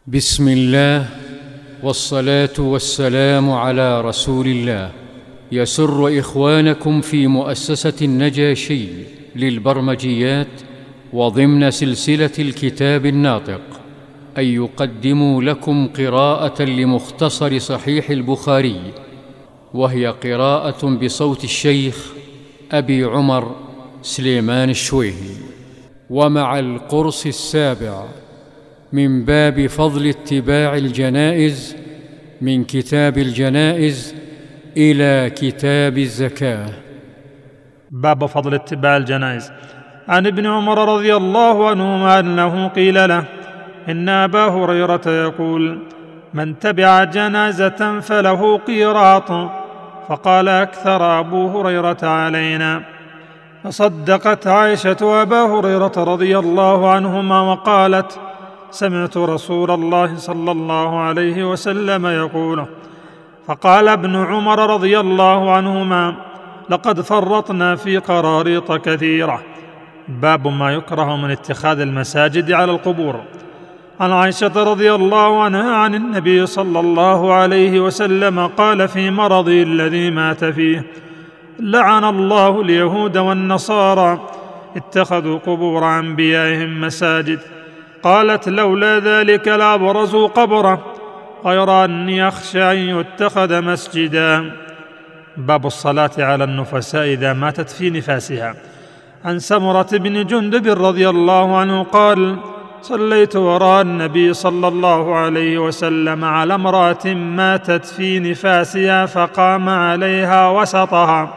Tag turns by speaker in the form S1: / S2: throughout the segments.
S1: بسم الله والصلاة والسلام على رسول الله. يسر إخوانكم في مؤسسة النجاشي للبرمجيات وضمن سلسلة الكتاب الناطق أن يقدموا لكم قراءة لمختصر صحيح البخاري، وهي قراءة بصوت الشيخ أبي عمر سليمان الشويهي. ومع القرص السابع من باب فضل اتباع الجنائز، من كتاب الجنائز إلى كتاب الزكاة.
S2: باب فضل اتباع الجنائز. عن ابن عمر رضي الله عنهما أنه قيل له: إن أبا هريرة يقول: من تبع جنازة فله قيراط. فقال أكثر أبو هريرة علينا. فصدقت عائشة أبا هريرة رضي الله عنهما وقالت: سمعت رسول الله صلى الله عليه وسلم يقول. فقال ابن عمر رضي الله عنهما: لقد فرطنا في قراريط كثيرة. باب ما يكره من اتخاذ المساجد على القبور. عن عائشة رضي الله عنها عن النبي صلى الله عليه وسلم قال في مرضه الذي مات فيه: لعن الله اليهود والنصارى اتخذوا قبور أنبيائهم مساجد. قالت: لولا ذلك لأبرزوا قبره، غير أني أخشى أن يتخذ مسجدا. باب الصلاة على النفساء إذا ماتت في نفاسها. عن سمرة بن جندب رضي الله عنه قال: صليت وراء النبي صلى الله عليه وسلم على امرأة ماتت في نفاسها فقام عليها وسطها.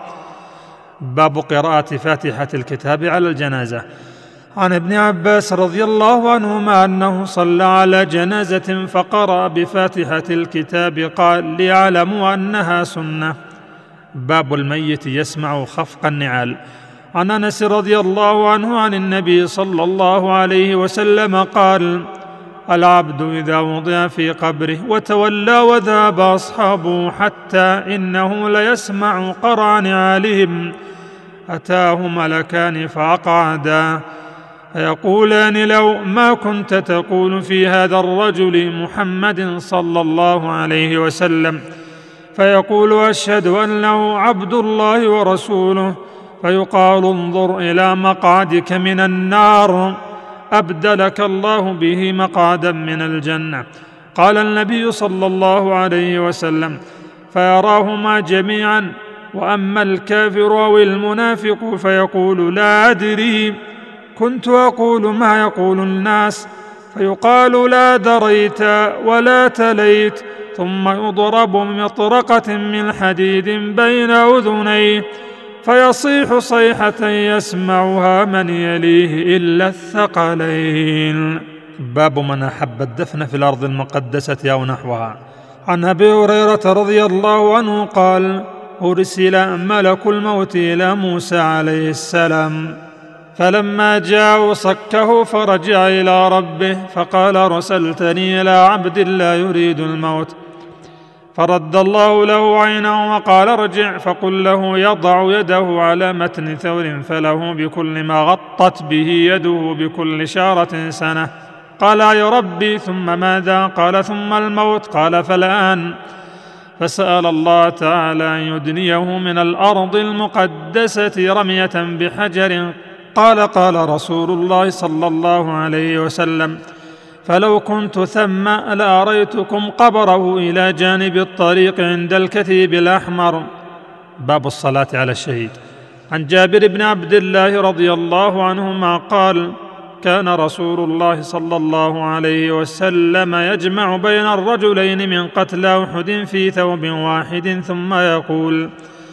S2: باب قراءة فاتحة الكتاب على الجنازة. عن ابن عباس رضي الله عنهما أنه صلى على جنازة فقرأ بفاتحة الكتاب، قال: ليعلموا أنها سنة. باب الميت يسمع خفق النعال. عن أنس رضي الله عنه عن النبي صلى الله عليه وسلم قال: العبد إذا وضع في قبره وتولى وذهب أصحابه حتى إنه ليسمع قرع نعالهم، أتاه ملكان فأقعدا فيقولان له: ما كنت تقول في هذا الرجل محمد صلى الله عليه وسلم؟ فيقول: أشهد أنه عبد الله ورسوله. فيقال: انظر إلى مقعدك من النار، أبدلك الله به مقعدا من الجنة. قال النبي صلى الله عليه وسلم: فيراهما جميعا. وأما الكافر أو المنافق فيقول: لا أدري، كنت أقول ما يقول الناس. فيقال: لا دريت ولا تليت. ثم يضرب بمطرقة من حديد بين أذنيه فيصيح صيحة يسمعها من يليه إلا الثقلين. باب من أحب الدفن في الأرض المقدسة أو نحوها. عن أبي هريرة رضي الله عنه قال: أرسل ملك الموت إلى موسى عليه السلام، فلما جاء صكه فرجع إلى ربه فقال: رسلتني إلى عبد لا يريد الموت. فرد الله له عينه وقال: ارجع فقل له يضع يده على متن ثور فله بكل ما غطت به يده بكل شارة سنة. قال: يا ربي ثم ماذا؟ قال: ثم الموت. قال: فالآن. فسأل الله تعالى أن يدنيه من الأرض المقدسة رمية بحجر. قال رسول الله صلى الله عليه وسلم: فلو كنت ثم لأريتكم قبره إلى جانب الطريق عند الكثيب الأحمر. باب الصلاة على الشهيد. عن جابر بن عبد الله رضي الله عنهما قال: كان رسول الله صلى الله عليه وسلم يجمع بين الرجلين من قتلى أحد في ثوب واحد ثم يقول: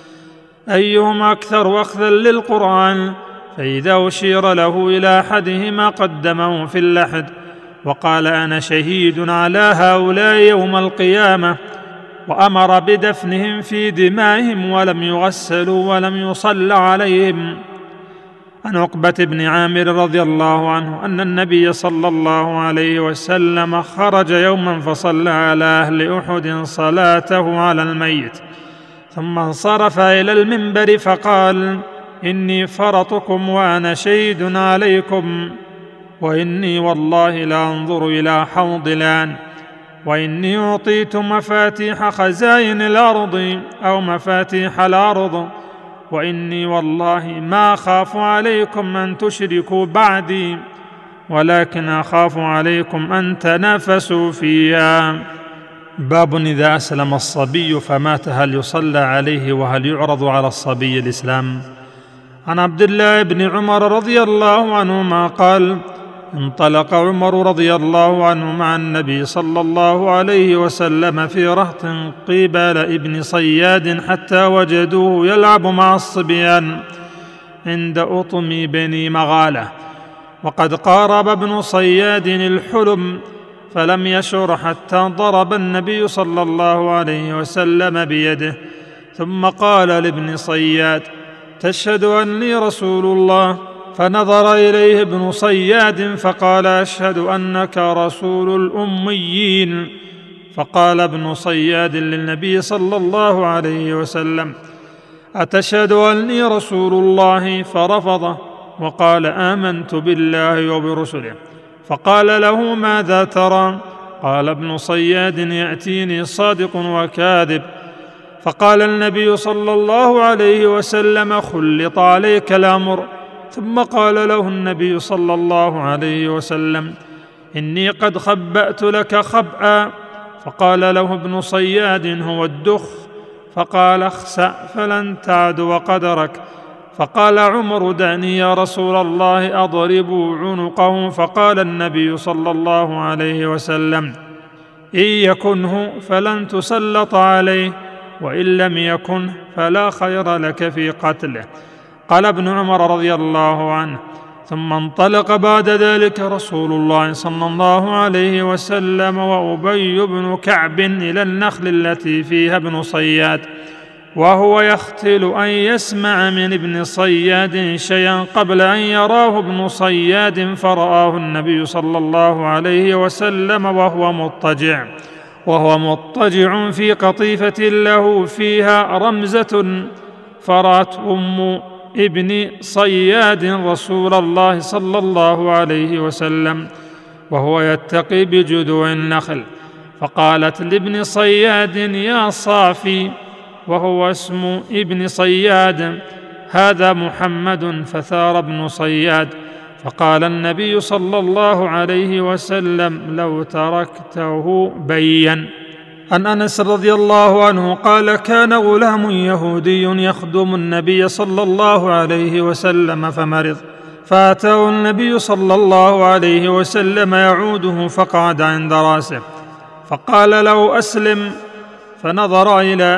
S2: أيهم أكثر أخذا للقرآن؟ فإذا أشير له إلى أحدهما قدمه في اللحد وقال: أنا شهيد على هؤلاء يوم القيامة، وأمر بدفنهم في دمائهم ولم يغسلوا ولم يصل عليهم. عن عقبة بن عامر رضي الله عنه أن النبي صلى الله عليه وسلم خرج يوما فصلى على أهل أحد صلاته على الميت، ثم انصرف إلى المنبر فقال: إني فرطكم وأنا شهيد عليكم. وإني والله لأنظر إلى حوض الآن، وإني أعطيت مفاتيح خزائن الأرض أو مفاتيح الأرض، وإني والله ما أخاف عليكم أن تشركوا بعدي، ولكن أخاف عليكم أن تنافسوا فيها. باب إذا أسلم الصبي فمات هل يصلى عليه وهل يعرض على الصبي الإسلام؟ عن عبد الله بن عمر رضي الله عنهما قال: انطلق عمر رضي الله عنه مع النبي صلى الله عليه وسلم في رهط قبال ابن صياد حتى وجدوه يلعب مع الصبيان عند أطم بني مغالة، وقد قارب ابن صياد الحلم، فلم يشعر حتى ضرب النبي صلى الله عليه وسلم بيده، ثم قال لابن صياد: تشهد أني رسول الله؟ فنظر إليه ابن صياد فقال: أشهد أنك رسول الأميين. فقال ابن صياد للنبي صلى الله عليه وسلم: أتشهد أني رسول الله؟ فرفض وقال: آمنت بالله وبرسله. فقال له: ماذا ترى؟ قال ابن صياد: يأتيني صادق وكاذب. فقال النبي صلى الله عليه وسلم: خلط عليك الأمر. ثم قال له النبي صلى الله عليه وسلم: إني قد خبأت لك خبأ. فقال له ابن صياد: هو الدخ. فقال: اخسأ فلن تعد قدرك. فقال عمر: دعني يا رسول الله أضرب عنقه. فقال النبي صلى الله عليه وسلم: إن يكنه فلن تسلط عليه، وإن لم يكن فلا خير لك في قتله. قال ابن عمر رضي الله عنه: ثم انطلق بعد ذلك رسول الله صلى الله عليه وسلم وأبي بن كعب إلى النخل التي فيها ابن صياد، وهو يختل أن يسمع من ابن صياد شيئا قبل أن يراه ابن صياد، فرآه النبي صلى الله عليه وسلم وهو مضطجع في قطيفة له فيها رمزة، فرأت أم ابن صياد رسول الله صلى الله عليه وسلم وهو يتقي بجذوع النخل، فقالت لابن صياد: يا صافي، وهو اسم ابن صياد، هذا محمد. فثار ابن صياد، فقال النبي صلى الله عليه وسلم: لو تركته بين. عن أنس رضي الله عنه قال: كان غلام يهودي يخدم النبي صلى الله عليه وسلم فمرض، فأتاه النبي صلى الله عليه وسلم يعوده، فقعد عند رأسه فقال له: أسلم. فنظر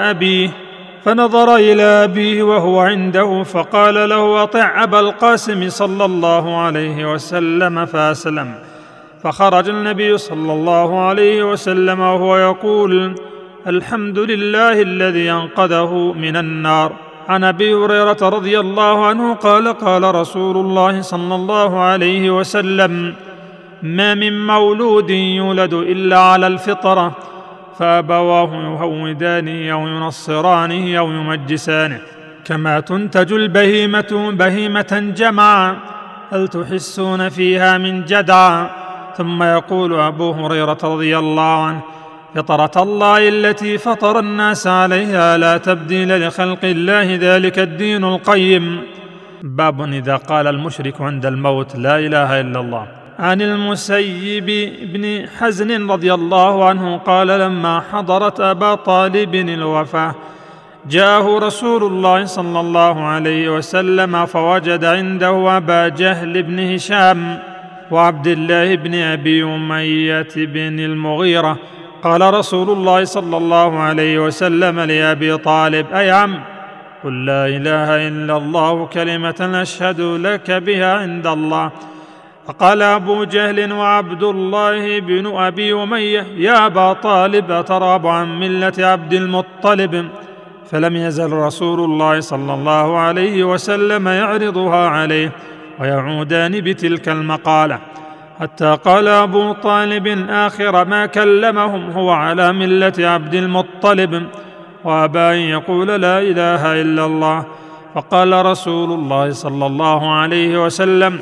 S2: إلى أبيه وهو عنده، فقال له: أطع أبا القاسم صلى الله عليه وسلم، فأسلم. فخرج النبي صلى الله عليه وسلم وهو يقول: الحمد لله الذي أنقذه من النار. عن أبي هريرة رضي الله عنه قال: قال رسول الله صلى الله عليه وسلم: ما من مولود يولد إلا على الفطرة، فأبواه يهودانه أو ينصرانه أو يمجسانه، كما تنتج البهيمة بهيمة جمعا، هل تحسون فيها من جدعا؟ ثم يقول أبو هريرة رضي الله عنه: فطرة الله التي فطر الناس عليها لا تبديل لخلق الله، ذلك الدين القيم. باب إذا قال المشرك عند الموت: لا إله إلا الله. عن المسيب بن حزن رضي الله عنه قال: لما حضرت أبا طالب الوفاة جاءه رسول الله صلى الله عليه وسلم، فوجد عنده أبا جهل بن هشام وعبد الله بن أبي أمية بن المغيرة. قال رسول الله صلى الله عليه وسلم لأبي طالب: أي عم، قل لا إله إلا الله كلمة أشهد لك بها عند الله. فقال أبو جهل وعبد الله بن أبي أمية: يا أبا طالب، أترغب عن ملة عبد المطلب؟ فلم يزل رسول الله صلى الله عليه وسلم يعرضها عليه ويعودان بتلك المقالة، حتى قال أبو طالب آخر ما كلمهم: هو على ملة عبد المطلب، وأبى أن يقول لا إله إلا الله. فقال رسول الله صلى الله عليه وسلم: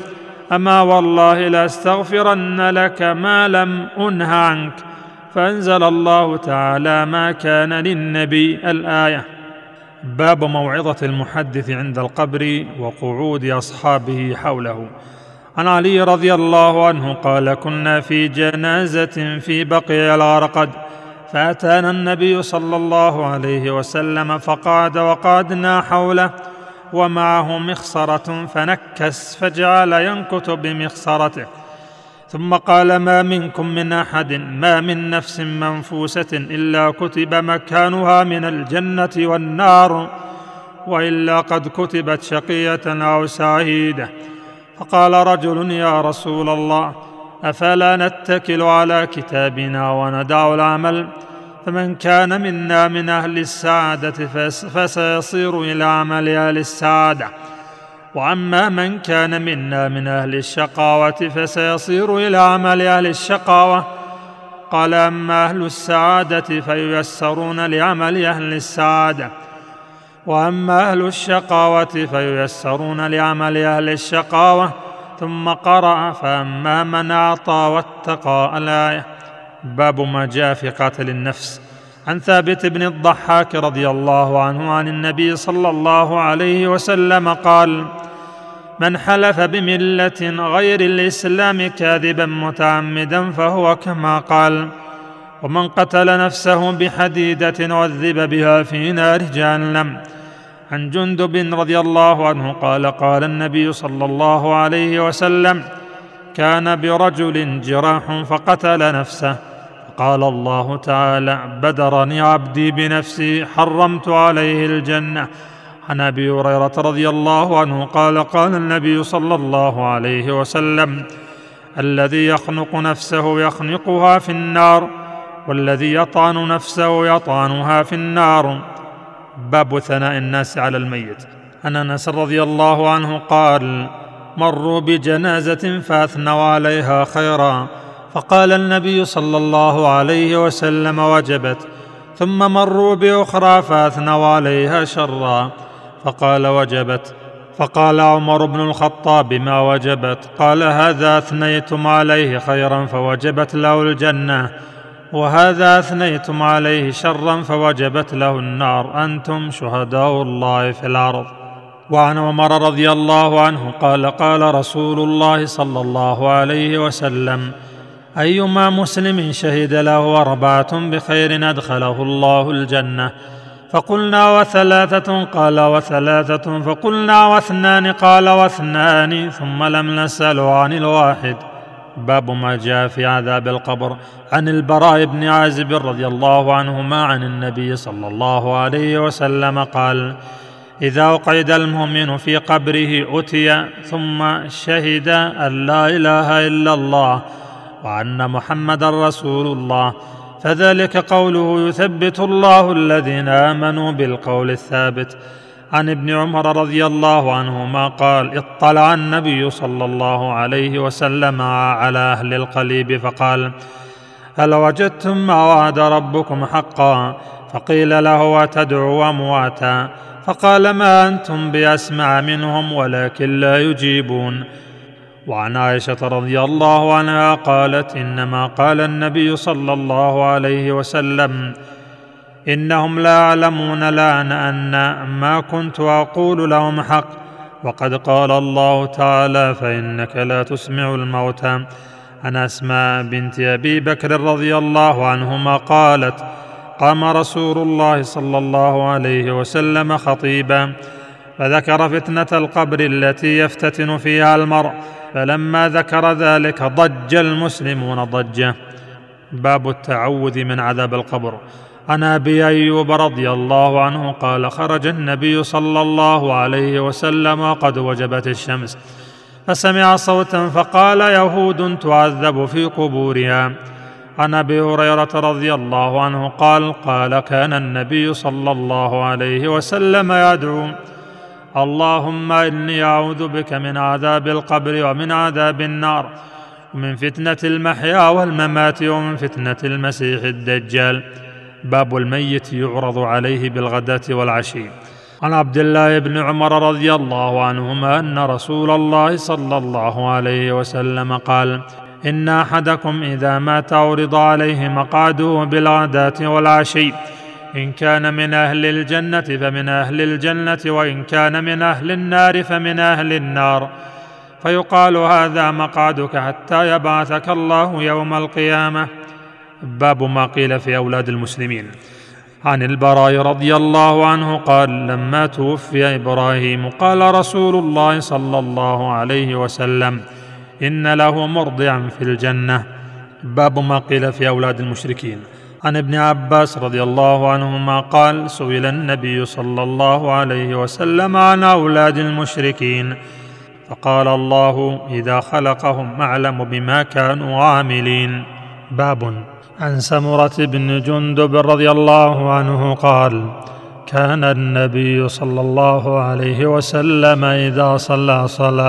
S2: أما والله لأستغفرن لك ما لم أنه عنك. فأنزل الله تعالى ما كان للنبي الآية. باب موعظة المحدث عند القبر وقعود أصحابه حوله. عن علي رضي الله عنه قال: كنا في جنازة في بقيع الغرقد، فأتانا النبي صلى الله عليه وسلم فقعد وقعدنا حوله ومعه مخصرة، فنكس فجعل ينكت بمخصرته، ثم قال: ما منكم من أحد، ما من نفس منفوسة إلا كتب مكانها من الجنة والنار، وإلا قد كتبت شقية أو سعيدة. فقال رجل: يا رسول الله، أفلا نتكل على كتابنا وندع العمل؟ فمن كان منا من أهل السعادة فسيصير إلى عمل أهل السعادة، وأما من كان منا من أهل الشقاوة فسيصير إلى عمل أهل الشقاوة. قال: أما أهل السعادة فييسرون لعمل أهل السعادة، وأما أهل الشقاوة فييسرون لعمل أهل الشقاوة. ثم قرأ: فأما من أعطى واتقى الآية. باب ما جاء في قتل النفس. عن ثابت بن الضحاك رضي الله عنه عن النبي صلى الله عليه وسلم قال: من حلف بملة غير الإسلام كاذبا متعمدا فهو كما قال. ومن قتل نفسه بحديدة عذب بها في نار جهنم. عن جندب رضي الله عنه قال: قال النبي صلى الله عليه وسلم: كان برجل جراح فقتل نفسه، قال الله تعالى: بدرني عبدي بنفسي حرمت عليه الجنة. عن أبي هريرة رضي الله عنه قال: قال النبي صلى الله عليه وسلم: الذي يخنق نفسه يخنقها في النار، والذي يطعن نفسه يطعنها في النار. باب ثناء الناس على الميت. عن أنس رضي الله عنه قال: مروا بجنازة فأثنوا عليها خيرا، فقال النبي صلى الله عليه وسلم: وجبت. ثم مروا بأخرى فأثنوا عليها شرا، فقال: وجبت. فقال عمر بن الخطاب: ما وجبت؟ قال: هذا أثنيتم عليه خيرا فوجبت له الجنة، وهذا أثنيتم عليه شرا فوجبت له النار، أنتم شهداء الله في الأرض. وعن عمر رضي الله عنه قال: قال رسول الله صلى الله عليه وسلم: أيما مسلم شهد له 4 بخير أدخله الله الجنة. فقلنا: وثلاثة؟ قال: وثلاثة. فقلنا: و2؟ قال: و2. ثم لم نسأله عن الواحد. باب ما جاء في عذاب القبر. عن البراء بن عازب رضي الله عنهما عن النبي صلى الله عليه وسلم قال: إذا أقعد المؤمن في قبره أتي ثم شهد أن لا إله إلا الله وأن محمدا رسول الله، فذلك قوله: يثبت الله الذين آمنوا بالقول الثابت. عن ابن عمر رضي الله عنهما قال: اطلع النبي صلى الله عليه وسلم على أهل القليب فقال: هل وجدتم ما وعد ربكم حقا؟ فقيل له: أتدعو أمواتا؟ فقال: ما أنتم بأسمع منهم ولكن لا يجيبون. وعن عائشة رضي الله عنها قالت: إنما قال النبي صلى الله عليه وسلم: إنهم لا يعلمون الآن أن ما كنت أقول لهم حق، وقد قال الله تعالى: فإنك لا تسمع الموتى. عن أسماء بنت أبي بكر رضي الله عنهما قالت: قام رسول الله صلى الله عليه وسلم خطيبا فذكر فتنة القبر التي يفتتن فيها المرء، فلما ذكر ذلك ضج المسلمون ضجة. باب التعوذ من عذاب القبر. عن أبي أيوب رضي الله عنه قال: خرج النبي صلى الله عليه وسلم وقد وجبت الشمس، فسمع صوتا فقال: يهود تعذب في قبورها. عن أبي هريرة رضي الله عنه قال: كان النبي صلى الله عليه وسلم يدعو: اللهم إني أعوذ بك من عذاب القبر ومن عذاب النار ومن فتنة المحيا والممات ومن فتنة المسيح الدجال. باب الميت يعرض عليه بالغداة والعشي. عن عبد الله بن عمر رضي الله عنهما أن رسول الله صلى الله عليه وسلم قال: إن أحدكم إذا مات عرض عليه مقعده بالغداة والعشي، إن كان من أهل الجنة فمن أهل الجنة، وإن كان من أهل النار فمن أهل النار، فيقال: هذا مقعدك حتى يبعثك الله يوم القيامة. باب ما قيل في أولاد المسلمين. عن البراء رضي الله عنه قال: لما توفي إبراهيم قال رسول الله صلى الله عليه وسلم: إن له مرضعا في الجنة. باب ما قيل في أولاد المشركين. عن ابن عباس رضي الله عنهما قال: سئل النبي صلى الله عليه وسلم عن أولاد المشركين، فقال: الله إذا خلقهم أعلم بما كانوا عاملين. باب. عن سمرة بن جندب رضي الله عنه قال: كان النبي صلى الله عليه وسلم إذا صلى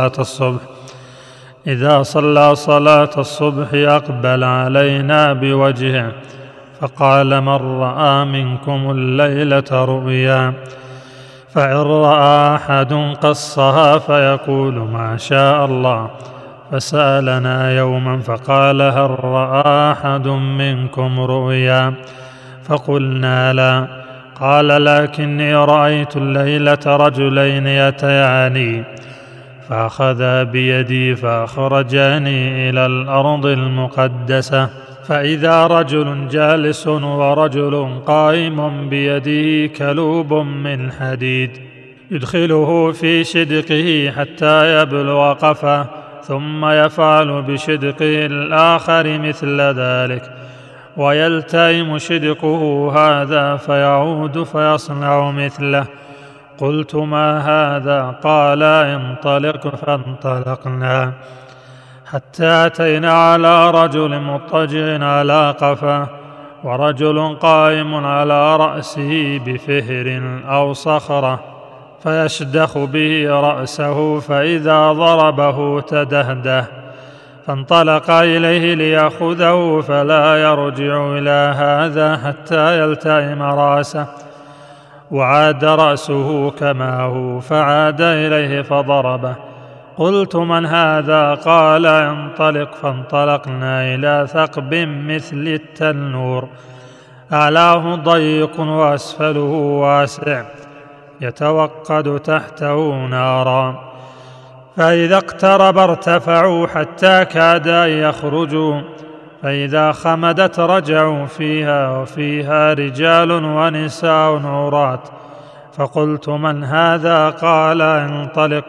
S2: صلاة الصبح أقبل علينا بوجهه فقال: من رأى منكم الليلة رؤيا، فإن رأى أحد قصها فيقول ما شاء الله. فسألنا يوما فقال: هل رأى أحد منكم رؤيا؟ فقلنا لا. قال: لكني رأيت الليلة رجلين يتياني، فأخذا بيدي فأخرجاني إلى الأرض المقدسة، فإذا رجل جالس ورجل قائم بيده كلوب من حديد، يدخله في شدقه حتى يبلغ قفاه، ثم يفعل بشدقه الآخر مثل ذلك، ويلتئم شدقه هذا فيعود فيصنع مثله. قلت: ما هذا؟ قال: انطلق. فانطلقنا حتى أتينا على رجل مضطجع على قفاه، ورجل قائم على رأسه بفهر أو صخرة، فيشدخ به رأسه، فإذا ضربه تدهده. فانطلق إليه ليأخذه، فلا يرجع إلى هذا حتى يلتئم رأسه، وعاد رأسه كما هو، فعاد إليه فضربه. قلت: من هذا؟ قال: انطلق. فانطلقنا إلى ثقب مثل التنور، أعلاه ضيق وأسفله واسع، يتوقد تحته نارا، فإذا اقترب ارتفعوا حتى كاد أن يخرجوا، فإذا خمدت رجعوا فيها، وفيها رجال ونساء عراة. فقلت: من هذا؟ قال: انطلق.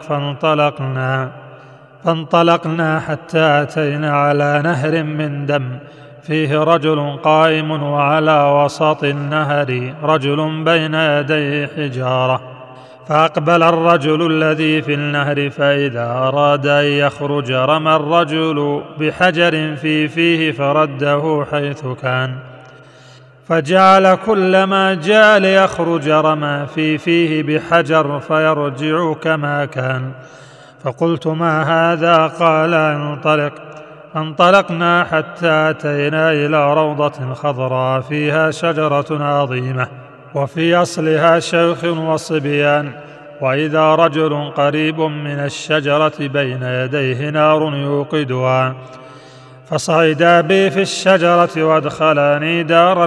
S2: فانطلقنا حتى أتينا على نهر من دم، فيه رجل قائم، وعلى وسط النهر رجل بين يديه حجارة. فأقبل الرجل الذي في النهر، فإذا أراد أن يخرج رمى الرجل بحجر في فيه فرده حيث كان، فجعل كلما جاء ليخرج رمى في فيه بحجر فيرجع كما كان. فقلت: ما هذا؟ قال: انطلق. فانطلقنا حتى أتينا إلى روضة خضراء فيها شجرة عظيمة، وفي أصلها شيخ وصبيان، وإذا رجل قريب من الشجرة بين يديه نار يوقدها. فصعدا بي في الشجرة وأدخلاني دارا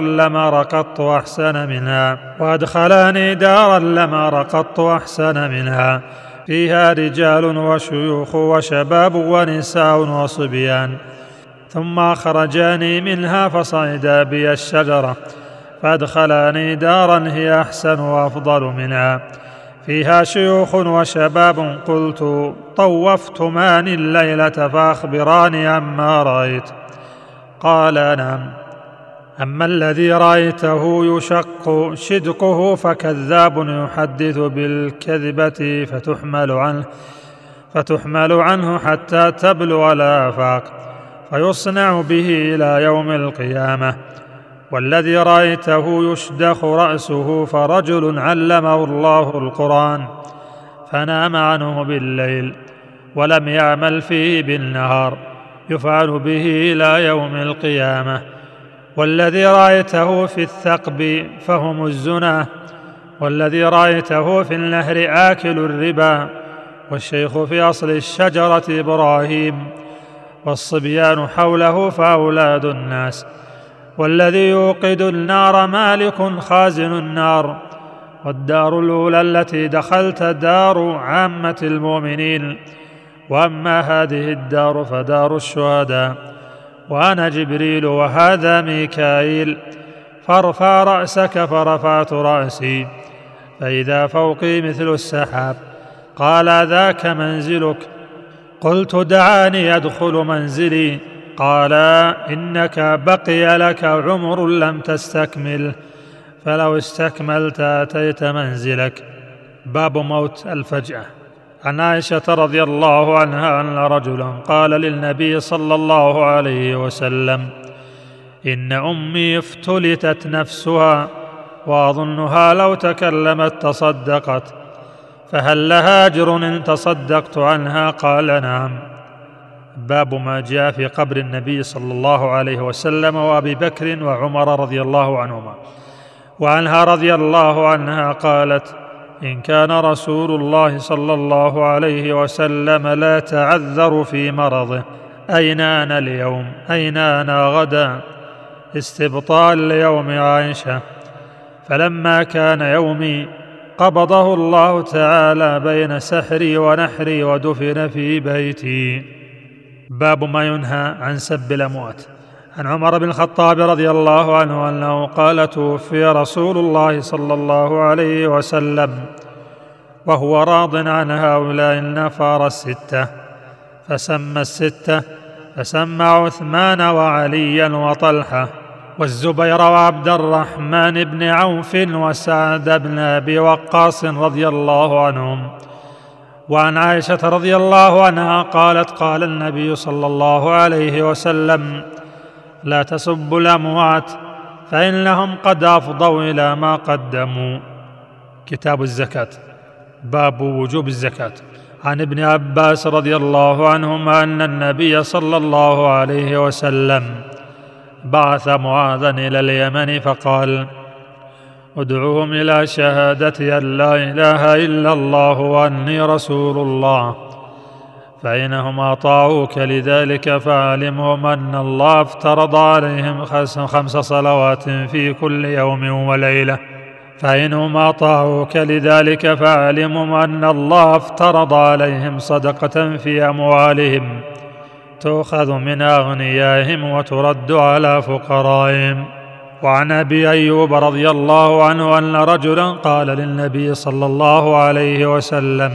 S2: لم أر قط أحسن منها، فيها رجال وشيوخ وشباب ونساء وصبيان. ثم أخرجاني منها فصعدا بي الشجرة فأدخلاني دارا هي أحسن وأفضل منها، فيها شيوخ وشباب. قلت: طوفتمان الليلة فأخبراني عما رأيت. قال: نعم. أما الذي رأيته يشق شدقه فكذاب يحدث بالكذبة فتحمل عنه حتى تبلغ الآفاق، فيصنع به إلى يوم القيامة. والذي رأيته يشدخ رأسه فرجل علمه الله القرآن فنام عنه بالليل ولم يعمل فيه بالنهار، يفعل به إلى يوم القيامة. والذي رأيته في الثقب فهم الزنا، والذي رأيته في النهر آكل الربا، والشيخ في أصل الشجرة إبراهيم، والصبيان حوله فأولاد الناس، والذي يوقد النار مالك خازن النار، والدار الأولى التي دخلت دار عامة المؤمنين، وأما هذه الدار فدار الشهداء، وأنا جبريل وهذا ميكائيل، فارفع رأسك، فرفعت رأسي فإذا فوقي مثل السحاب. قال ذاك منزلك؟ قلت دعاني أدخل منزلي. قال إنك بقي لك عمر لم تستكمل، فلو استكملت أتيت منزلك. باب موت الفجأة. عن عائشة رضي الله عنها أن رجلا قال للنبي صلى الله عليه وسلم: إن أمي افتلتت نفسها وأظنها لو تكلمت تصدقت، فهل لها أجر إن تصدقت عنها؟ قال: نعم. باب ما جاء في قبر النبي صلى الله عليه وسلم وأبي بكر وعمر رضي الله عنهما. وعنها رضي الله عنها قالت: إن كان رسول الله صلى الله عليه وسلم لا تعذر في مرضه: أين أنا اليوم؟ أين أنا غدا؟ استبطال ليوم عائشة. فلما كان يومي قبضه الله تعالى بين سحري ونحري ودفن في بيتي. باب ما ينهى عن سب الأموات. عن عمر بن الخطاب رضي الله عنه أنه قال: توفي رسول الله صلى الله عليه وسلم وهو راض عن هؤلاء النفر الستة، فسمى الستة، فسمى عثمان وعليا وطلحة والزبير وعبد الرحمن بن عوف وسعد بن أبي وقاص رضي الله عنهم. وعن عائشة رضي الله عنها قالت: قال النبي صلى الله عليه وسلم: لا تسبوا الأموات فإنهم قد أفضوا إلى ما قدموا. كتاب الزكاة. باب وجوب الزكاة. عن ابن عباس رضي الله عنهما أن النبي صلى الله عليه وسلم بعث معاذا إلى اليمن فقال: ادعوهم إلى شهادة أن لا إله إلا الله وأني رسول الله، فإنهم أطاعوك لذلك فاعلمهم أن الله افترض عليهم 5 صلوات في كل يوم وليلة، فإنهم أطاعوك لذلك فاعلمهم أن الله افترض عليهم صدقة في أموالهم تؤخذ من أغنيائهم وترد على فقرائهم. وعن أبي أيوب رضي الله عنه أن رجلا قال للنبي صلى الله عليه وسلم: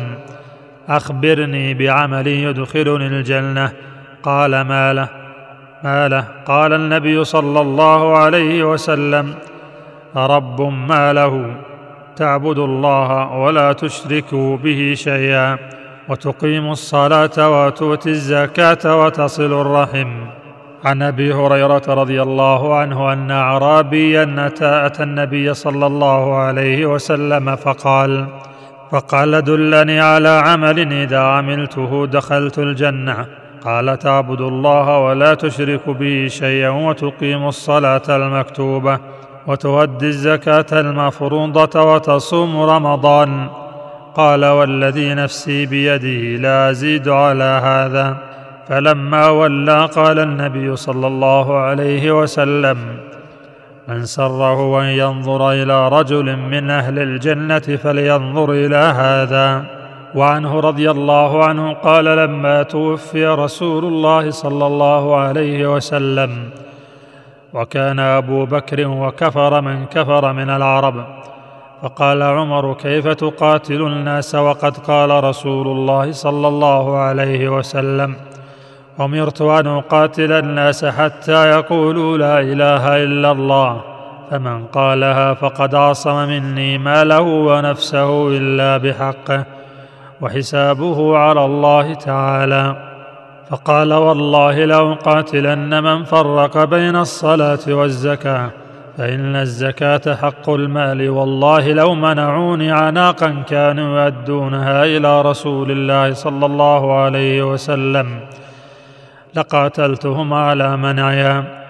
S2: أخبرني بعمل يدخلني الجنة. قال: ما له؟ قال النبي صلى الله عليه وسلم: رب ما له، تعبد الله ولا تشركوا به شيئا، وتقيم الصلاة وتؤتي الزكاة وتصل الرحم. عن أبي هريرة رضي الله عنه أن أعرابيا أتى النبي صلى الله عليه وسلم فقال: دلني على عمل إذا عملته دخلت الجنة. قال: تعبد الله ولا تشرك به شيئا، وتقيم الصلاة المكتوبة، وتؤدي الزكاة المفروضة، وتصوم رمضان. قال: والذي نفسي بيده لا أزيد على هذا. فلما ولى قال النبي صلى الله عليه وسلم: من سره أن ينظر إلى رجل من أهل الجنة فلينظر إلى هذا. وعنه رضي الله عنه قال: لما توفي رسول الله صلى الله عليه وسلم وكان أبو بكر وكفر من كفر من العرب، فقال عمر: كيف تقاتل الناس وقد قال رسول الله صلى الله عليه وسلم: أمرت أن أقاتل الناس حتى يقولوا لا إله إلا الله، فمن قالها فقد عصم مني ماله ونفسه إلا بحقه، وحسابه على الله تعالى. فقال: والله لأقاتلن من فرق بين الصلاة والزكاة، فإن الزكاة حق المال، والله لو منعوني عناقا كانوا يؤدونها إلى رسول الله صلى الله عليه وسلم لقاتلتهم على منعها.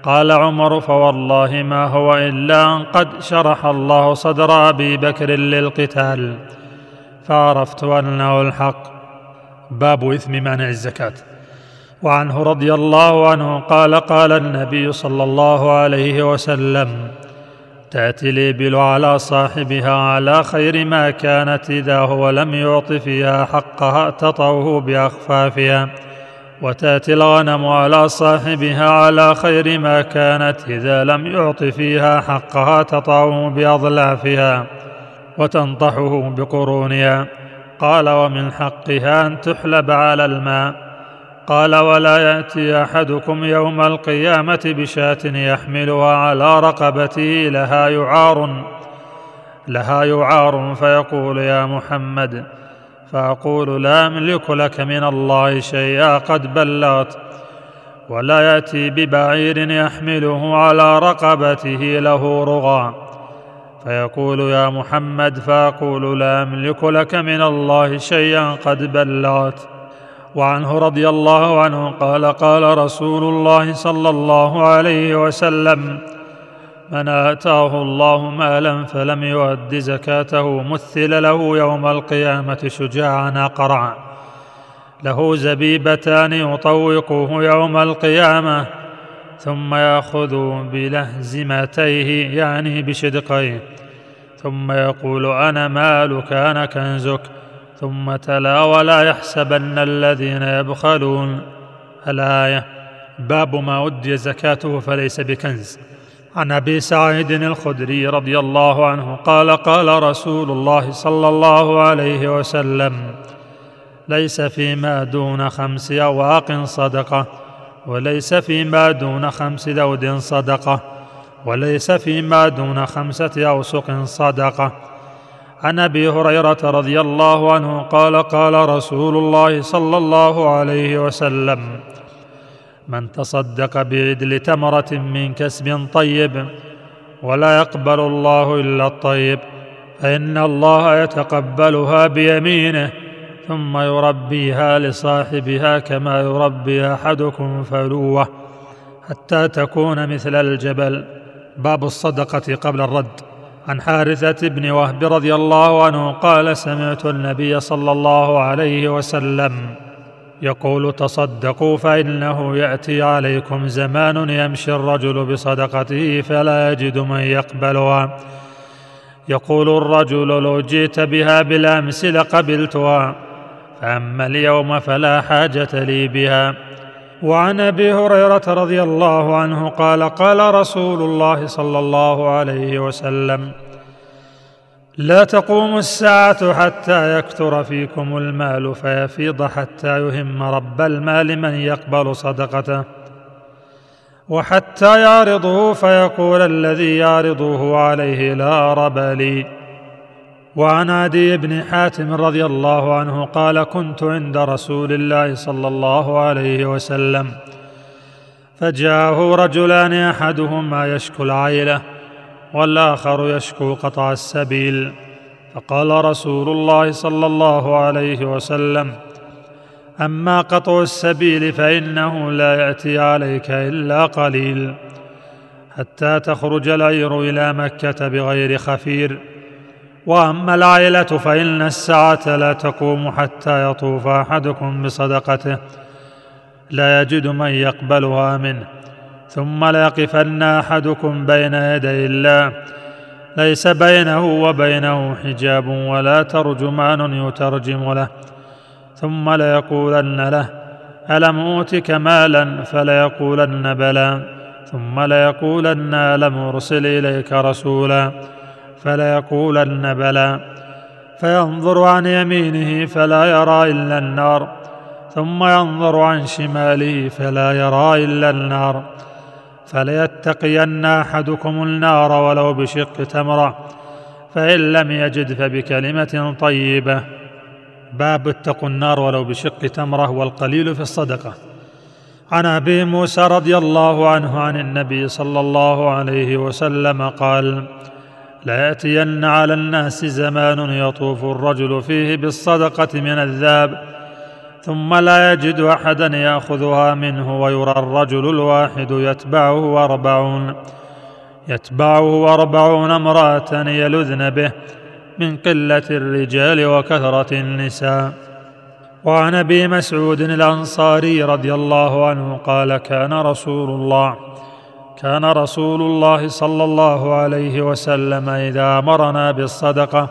S2: قال عمر: فوالله ما هو إلا أن قد شرح الله صدر أبي بكر للقتال، فعرفت أنه الحق. باب إثم مانع الزكاة. وعنه رضي الله عنه قال: قال النبي صلى الله عليه وسلم: تأتي الإبل على صاحبها على خير ما كانت إذا هو لم يعط فيها حقها تطعه بأخفافها، وتأتي الغنم على صاحبها على خير ما كانت إذا لم يعط فيها حقها تطعه بأضلافها وتنطحه بقرونها. قال: ومن حقها أن تحلب على الماء. قال: ولا يأتي أحدكم يوم القيامة بشاة يحملها على رقبته لها يعار فيقول: يا محمد، فأقول: لا أملك لك من الله شيئا قد بلغت. ولا يأتي ببعير يحمله على رقبته له رغى فيقول: يا محمد، فأقول: لا أملك لك من الله شيئا قد بلغت. وعنه رضي الله عنه قال: قال رسول الله صلى الله عليه وسلم: من آتاه الله مالا فلم يؤد زكاته مثل له يوم القيامة شجاعا أقرع له زبيبتان يطوقه يوم القيامة، ثم يأخذ بلهزمتيه يعني بشدقيه، ثم يقول: أنا مالك أنا كنزك. ثم تلا: ولا يحسبن الذين يبخلون. الآية. باب ما أدي زكاته فليس بكنز. عن أبي سعيد الخدري رضي الله عنه قال: قال رسول الله صلى الله عليه وسلم: ليس فيما دون 5 أواق صدقة، وليس فيما دون 5 ذود صدقة، وليس فيما دون 5 أوسق صدقة. عن أبي هريرة رضي الله عنه قال: قال رسول الله صلى الله عليه وسلم: من تصدق بعدل تمرة من كسب طيب ولا يقبل الله إلا الطيب فإن الله يتقبلها بيمينه ثم يربيها لصاحبها كما يربي أحدكم فلوه حتى تكون مثل الجبل. باب الصدقة قبل الرد. عن حارثة بن وهب رضي الله عنه قال: سمعت النبي صلى الله عليه وسلم يقول: تصدقوا فإنه يأتي عليكم زمان يمشي الرجل بصدقته فلا يجد من يقبلها، يقول الرجل: لو جئت بها بالأمس لقبلتها، فأما اليوم فلا حاجة لي بها. وعن أبي هريرة رضي الله عنه قال: قال رسول الله صلى الله عليه وسلم: لا تقوم الساعة حتى يكثر فيكم المال فيفيض حتى يهم رب المال من يقبل صدقته، وحتى يعرضه فيقول الذي يعرضه عليه: لا رب لي. وعن عدي بن حاتم رضي الله عنه قال: كنت عند رسول الله صلى الله عليه وسلم فجاءه رجلان أحدهما يشكو العيلة والآخر يشكو قطع السبيل، فقال رسول الله صلى الله عليه وسلم: أما قطع السبيل فإنه لا يأتي عليك إلا قليل حتى تخرج العير إلى مكة بغير خفير، وأما العيلة فإن الساعة لا تقوم حتى يطوف أحدكم بصدقته لا يجد من يقبلها منه، ثم ليقفن أحدكم بين يدي الله ليس بينه وبينه حجاب ولا ترجمان يترجم له، ثم ليقولن له: ألم أوتك مالا؟ فليقولن: بلى. ثم ليقولن: ألم أرسل إليك رسولا؟ فليقولن: بلى. فينظر عن يمينه فلا يرى إلا النار، ثم ينظر عن شماله فلا يرى إلا النار، فليتقين أحدكم النار ولو بشق تمرة، فإن لم يجد فبكلمة طيبة. باب اتقوا النار ولو بشق تمرة والقليل في الصدقة. عن أبي موسى رضي الله عنه عن النبي صلى الله عليه وسلم قال: لا يأتين على الناس زمان يطوف الرجل فيه بالصدقة من الذهب ثم لا يجد أحدا يأخذها منه، ويرى الرجل الواحد يتبعه 40 امرأة يلذن به من قلة الرجال وكثرة النساء. وعن أبي مسعود الأنصاري رضي الله عنه قال: كان رسول الله صلى الله عليه وسلم إذا أمرنا بالصدقة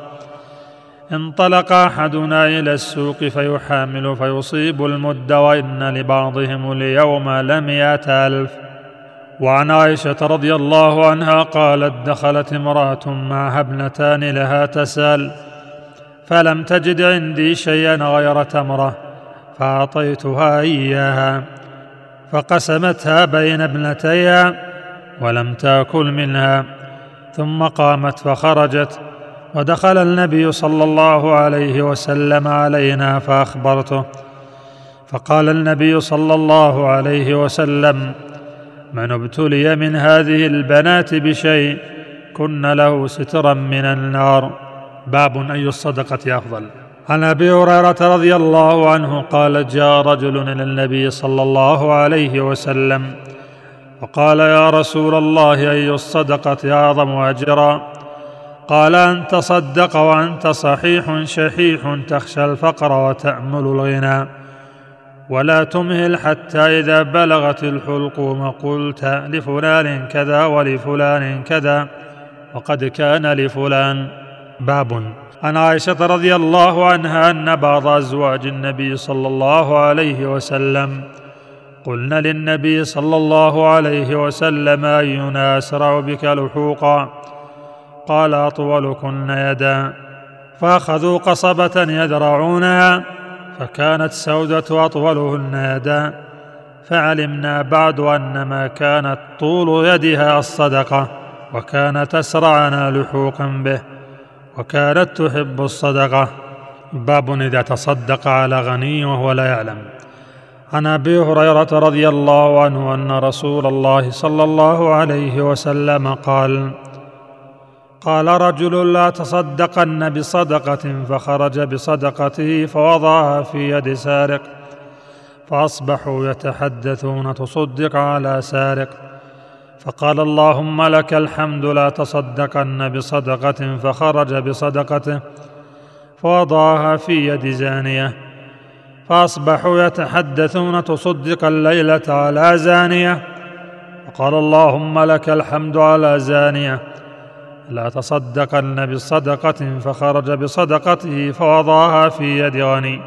S2: انطلق أحدنا إلى السوق فيحامل فيصيب المد، وإن لبعضهم اليوم ل100,000. وعن عائشة رضي الله عنها قالت: دخلت امرأة معها ابنتان لها تسال، فلم تجد عندي شيئا غير تمرة، فأعطيتها إياها، فقسمتها بين ابنتيها ولم تأكل منها، ثم قامت فخرجت، ودخل النبي صلى الله عليه وسلم علينا فأخبرته، فقال النبي صلى الله عليه وسلم: من ابتلي من هذه البنات بشيء كن له سترا من النار. باب أي الصدقة أفضل. عن أبي هريرة رضي الله عنه قال: جاء رجل إلى النبي صلى الله عليه وسلم وقال: يا رسول الله، أي الصدقة أعظم أجرا؟ قال: أن تصدق وأنت صحيح شحيح تخشى الفقر وتأمل الغنى، ولا تمهل حتى إذا بلغت الحلقوم قلت لفلان كذا ولفلان كذا وقد كان لفلان. باب. عن عائشة رضي الله عنها أن بعض أزواج النبي صلى الله عليه وسلم قلن للنبي صلى الله عليه وسلم: أينا أسرع بك لحوقا؟ قال: أطولكن يدا. فأخذوا قصبة يذرعونها، فكانت سودة أطولهن يدا، فعلمنا بعد أن ما كانت طول يدها الصدقة، وكانت أسرعنا لحوقا به، وكانت تحب الصدقة. باب إذا تصدق على غني وهو لا يعلم. عن أبي هريرة رضي الله عنه أن رسول الله صلى الله عليه وسلم قال رجل: لا تصدقن بصدقة، فخرج بصدقته فوضعها في يد سارق، فأصبحوا يتحدثون: تصدق على سارق. فقال: اللهم لك الحمد، لا تصدقن بصدقة، فخرج بصدقته فوضعها في يد زانية، فأصبحوا يتحدثون: تصدق الليلة على زانية. فقال: اللهم لك الحمد على زانية، لا تصدقن بصدقة، فخرج بصدقته فوضعها في يد غني،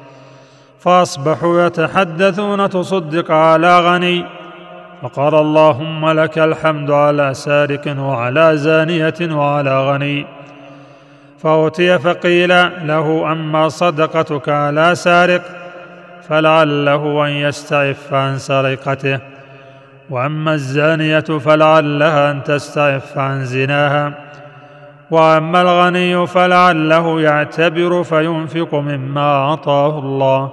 S2: فأصبحوا يتحدثون: تصدق على غني. فقال: اللهم لك الحمد على سارق وعلى زانية وعلى غني. فأتي فقيل له: أما صدقتك على سارق فلعله أن يستعف عن سرقته، وأما الزانية فلعلها أن تستعف عن زناها، وأما الغني فلعله يعتبر فينفق مما أعطاه الله.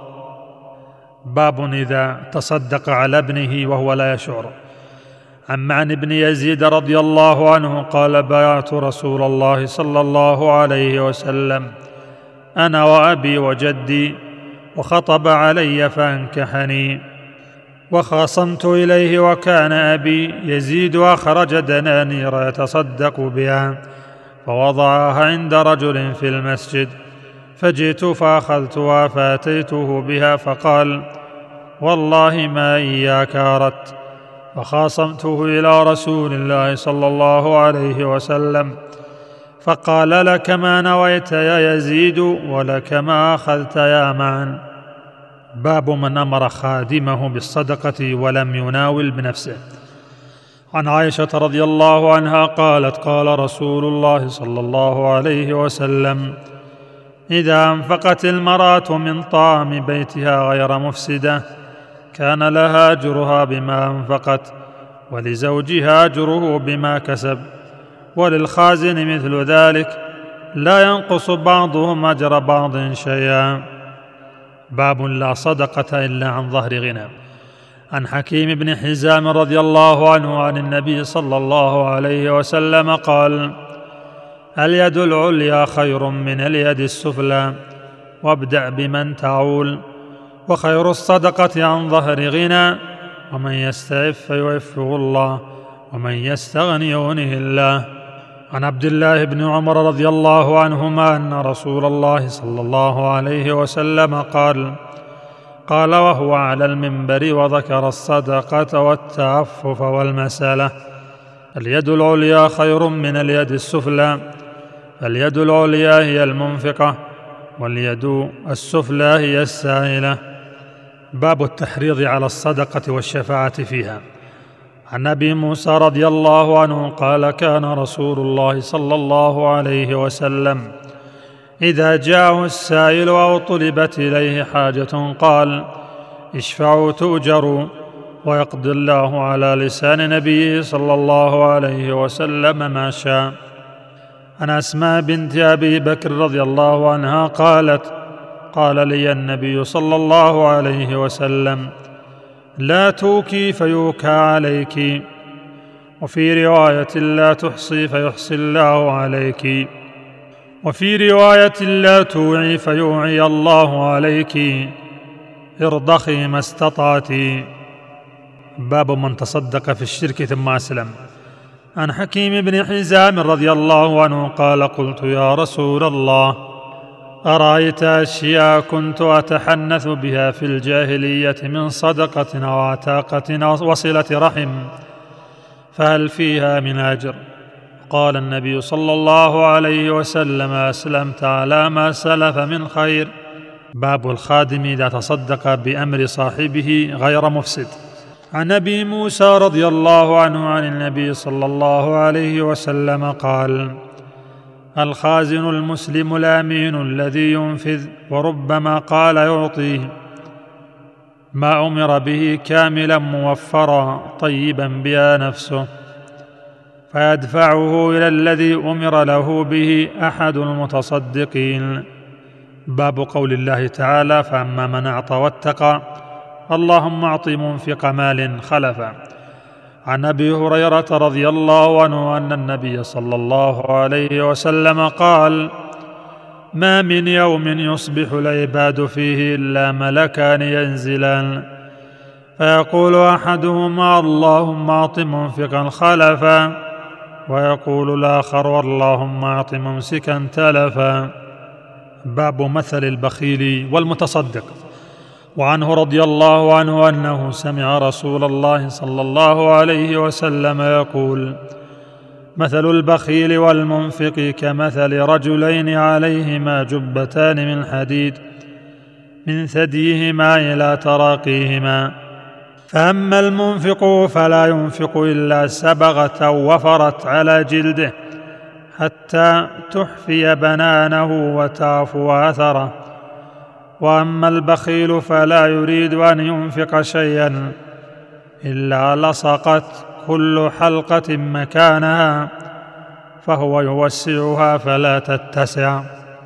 S2: باب إذا تصدق على ابنه وهو لا يشعر. عن ابن يزيد رضي الله عنه قال: بايعت رسول الله صلى الله عليه وسلم أنا وأبي وجدي، وخطب علي فأنكحني، وخاصمت إليه، وكان أبي يزيد أخرج دنانير يتصدق بها، فوضعها عند رجل في المسجد، فجئت فأخذتها فأتيته بها، فقال: والله ما إياك أردت. فخاصمته إلى رسول الله صلى الله عليه وسلم، فقال: لك ما نويت يا يزيد، ولك ما أخذت يا معن. باب من أمر خادمه بالصدقة ولم يناول بنفسه. عن عائشة رضي الله عنها قالت: قال رسول الله صلى الله عليه وسلم: إذا أنفقت المرأة من طعام بيتها غير مفسدة كان لها أجرها بما أنفقت، ولزوجها أجره بما كسب، وللخازن مثل ذلك، لا ينقص بعضهم أجر بعض شيئا. باب لا صدقة إلا عن ظهر غنى. عن حكيم بن حزام رضي الله عنه عن النبي صلى الله عليه وسلم قال: اليد العليا خير من اليد السفلى، وابدأ بمن تعول، وخير الصدقة عن ظهر غنى، ومن يستعف فيعفه الله، ومن يستغن يغنه الله. عن عبد الله بن عمر رضي الله عنهما أن رسول الله صلى الله عليه وسلم قال وهو على المنبر وذكر الصدقة والتعفف والمسألة: اليد العليا خير من اليد السفلى، فاليد العليا هي المنفقة، واليد السفلى هي السائلة. باب التحريض على الصدقة والشفاعة فيها. عن أبي موسى رضي الله عنه قال: كان رسول الله صلى الله عليه وسلم إذا جاءه السائل أو طلبت إليه حاجة قال: اشفعوا تؤجروا، ويقضي الله على لسان نبيه صلى الله عليه وسلم ما شاء. عن أسماء بنت أبي بكر رضي الله عنها قالت: قال لي النبي صلى الله عليه وسلم: لا توكي فيوكى عليك، وفي رواية لا تحصي فيحصي الله عليك، وفي رواية لا توعي فيوعي الله عليك، ارضخي ما استطعت. باب من تصدق في الشرك ثم أسلم. عن حكيم بن حزام رضي الله عنه قال: قلت يا رسول الله، أرأيت أشياء كنت أتحنث بها في الجاهلية من صدقة أو عتاقة أو وصلة رحم، فهل فيها من أجر؟ قال النبي صلى الله عليه وسلم: أسلمت على ما سلف من خير. باب الخادم إذا تصدق بأمر صاحبه غير مفسد. عن أبي موسى رضي الله عنه عن النبي صلى الله عليه وسلم قال: الخازن المسلم الأمين الذي ينفذ، وربما قال يعطيه ما أمر به كاملا موفرا طيبا بها نفسه، فيدفعه إلى الذي أمر له به أحد المتصدقين. باب قول الله تعالى: فأما من أعطى واتقى، اللهم أعط منفق مال خلفا. عن أبي هريرة رضي الله عنه أن النبي صلى الله عليه وسلم قال: ما من يوم يصبح العباد فيه إلا ملكان ينزلان، فيقول أحدهما: اللهم أعط منفقا خلفا، ويقول الآخر: اللهم أعط ممسكا تلفا. باب مثل البخيل والمتصدق. وعنه رضي الله عنه أنه سمع رسول الله صلى الله عليه وسلم يقول: مثل البخيل والمنفق كمثل رجلين عليهما جبتان من حديد من ثديهما إلى تراقيهما، فأما المنفق فلا ينفق إلا سبغة وفرت على جلده حتى تحفي بنانه وتعفو أثره، وأما البخيل فلا يريد أن ينفق شيئا إلا لصقت كل حلقة مكانها، فهو يوسعها فلا تتسع.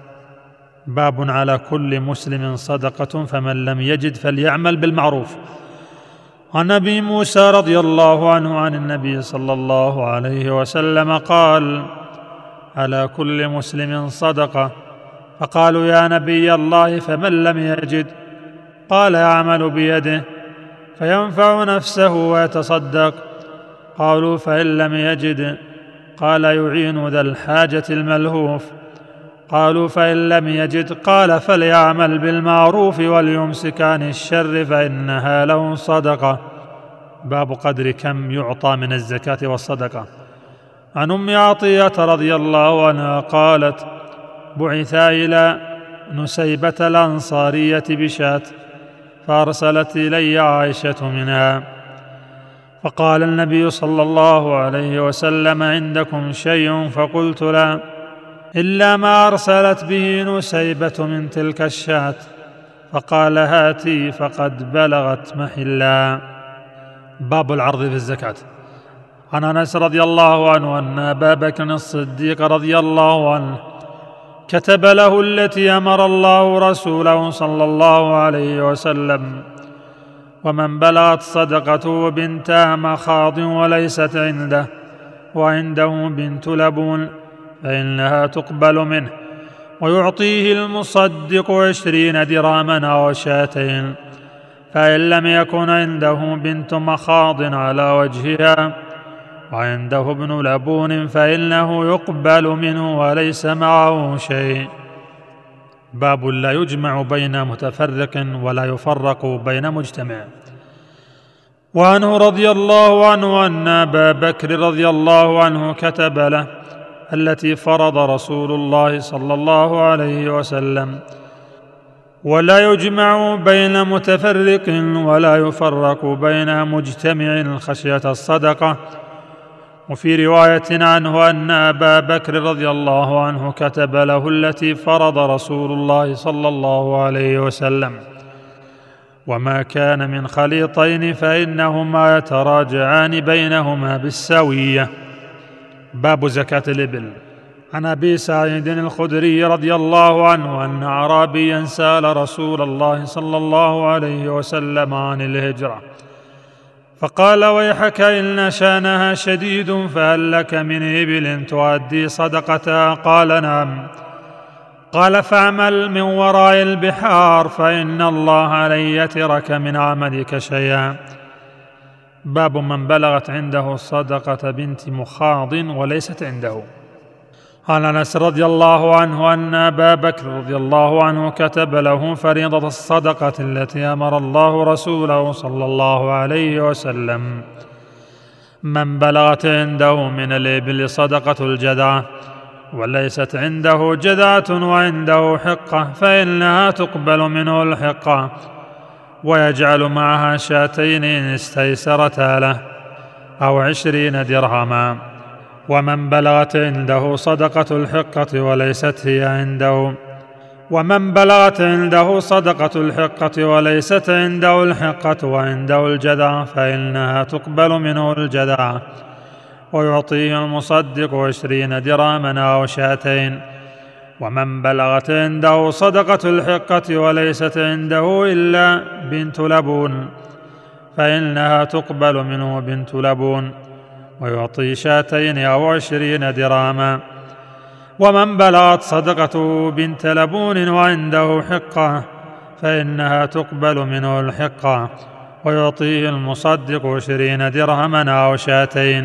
S2: باب على كل مسلم صدقة، فمن لم يجد فليعمل بالمعروف. عن أبي موسى رضي الله عنه عن النبي صلى الله عليه وسلم قال: على كل مسلم صدقة. فقالوا: يا نبي الله، فمن لم يجد؟ قال: يعمل بيده فينفع نفسه ويتصدق. قالوا: فإن لم يجد؟ قال: يعين ذا الحاجة الملهوف. قالوا: فإن لم يجد؟ قال: فليعمل بالمعروف وليمسك عن الشر فإنها له صدقة. باب قدر كم يعطى من الزكاة والصدقة. عن أم عطية رضي الله عنها قالت: بعث إلى نسيبة الأنصارية بشاة، فأرسلت إلي عائشة منها، فقال النبي صلى الله عليه وسلم: عندكم شيء؟ فقلت: لا، إلا ما أرسلت به نسيبة من تلك الشاة. فقال: هاتي فقد بلغت محلها. باب العرض في الزكاة. عن أنس رضي الله عنه أن أبا بكر الصديق رضي الله عنه كتب له التي أمر الله رسوله صلى الله عليه وسلم: ومن بلغت صدقته بنتها مخاض وليست عنده وعنده بنت لبون فإنها تقبل منه، ويعطيه المصدق 20 دراما أو شاتين، فإن لم يكن عنده بنت مخاض على وجهها وعنده ابن لبون فإنه يقبل منه وليس معه شيء. باب لا يجمع بين متفرق ولا يفرق بين مجتمع. وعنه رضي الله عنه أن أبا بكر رضي الله عنه كتب له التي فرض رسول الله صلى الله عليه وسلم: ولا يجمع بين متفرق ولا يفرق بين مجتمع خشية الصدقة. وفي رواية عنه أن أبا بكر رضي الله عنه كتب له التي فرض رسول الله صلى الله عليه وسلم: وما كان من خليطين فإنهما يتراجعان بينهما بالسوية. باب زكاة الإبل. عن أبي سعيد الخدري رضي الله عنه أن أعرابيا سأل رسول الله صلى الله عليه وسلم عن الهجرة، فقال: ويحك إن شانها شديد، فهل لك من إبل تؤدي صدقتها؟ قال: نعم. قال: فاعمل من وراء البحار فإن الله لن يترك من عملك شيئا. باب من بلغت عنده صدقة بنت مخاض وليست عنده. عن أنس رضي الله عنه أن أبا بكر رضي الله عنه كتب له فريضة الصدقة التي أمر الله رسوله صلى الله عليه وسلم: من بلغت عنده من الإبل صدقة الجذعة وليست عنده جذعة وعنده حقة فإنها تقبل منه الحقة ويجعل معها شاتين إن استيسرتا له أو 20 درهما. ومن بلغت عنده صدقة الحقة وليست هي عنده وليست عنده الحقة وعنده الجذع فإنها تقبل منه الجذع ويعطيه المصدق 20 درهما أو شاتين. ومن بلغت عنده صدقة الحقة وليست عنده إلا بنت لبون فإنها تقبل منه بنت لبون ويعطي شاتين أو 20 درهما. ومن بلغت صدقة بنت لبون وعنده حقة فإنها تقبل منه الحقة ويعطيه المصدق 20 درهما أو شاتين.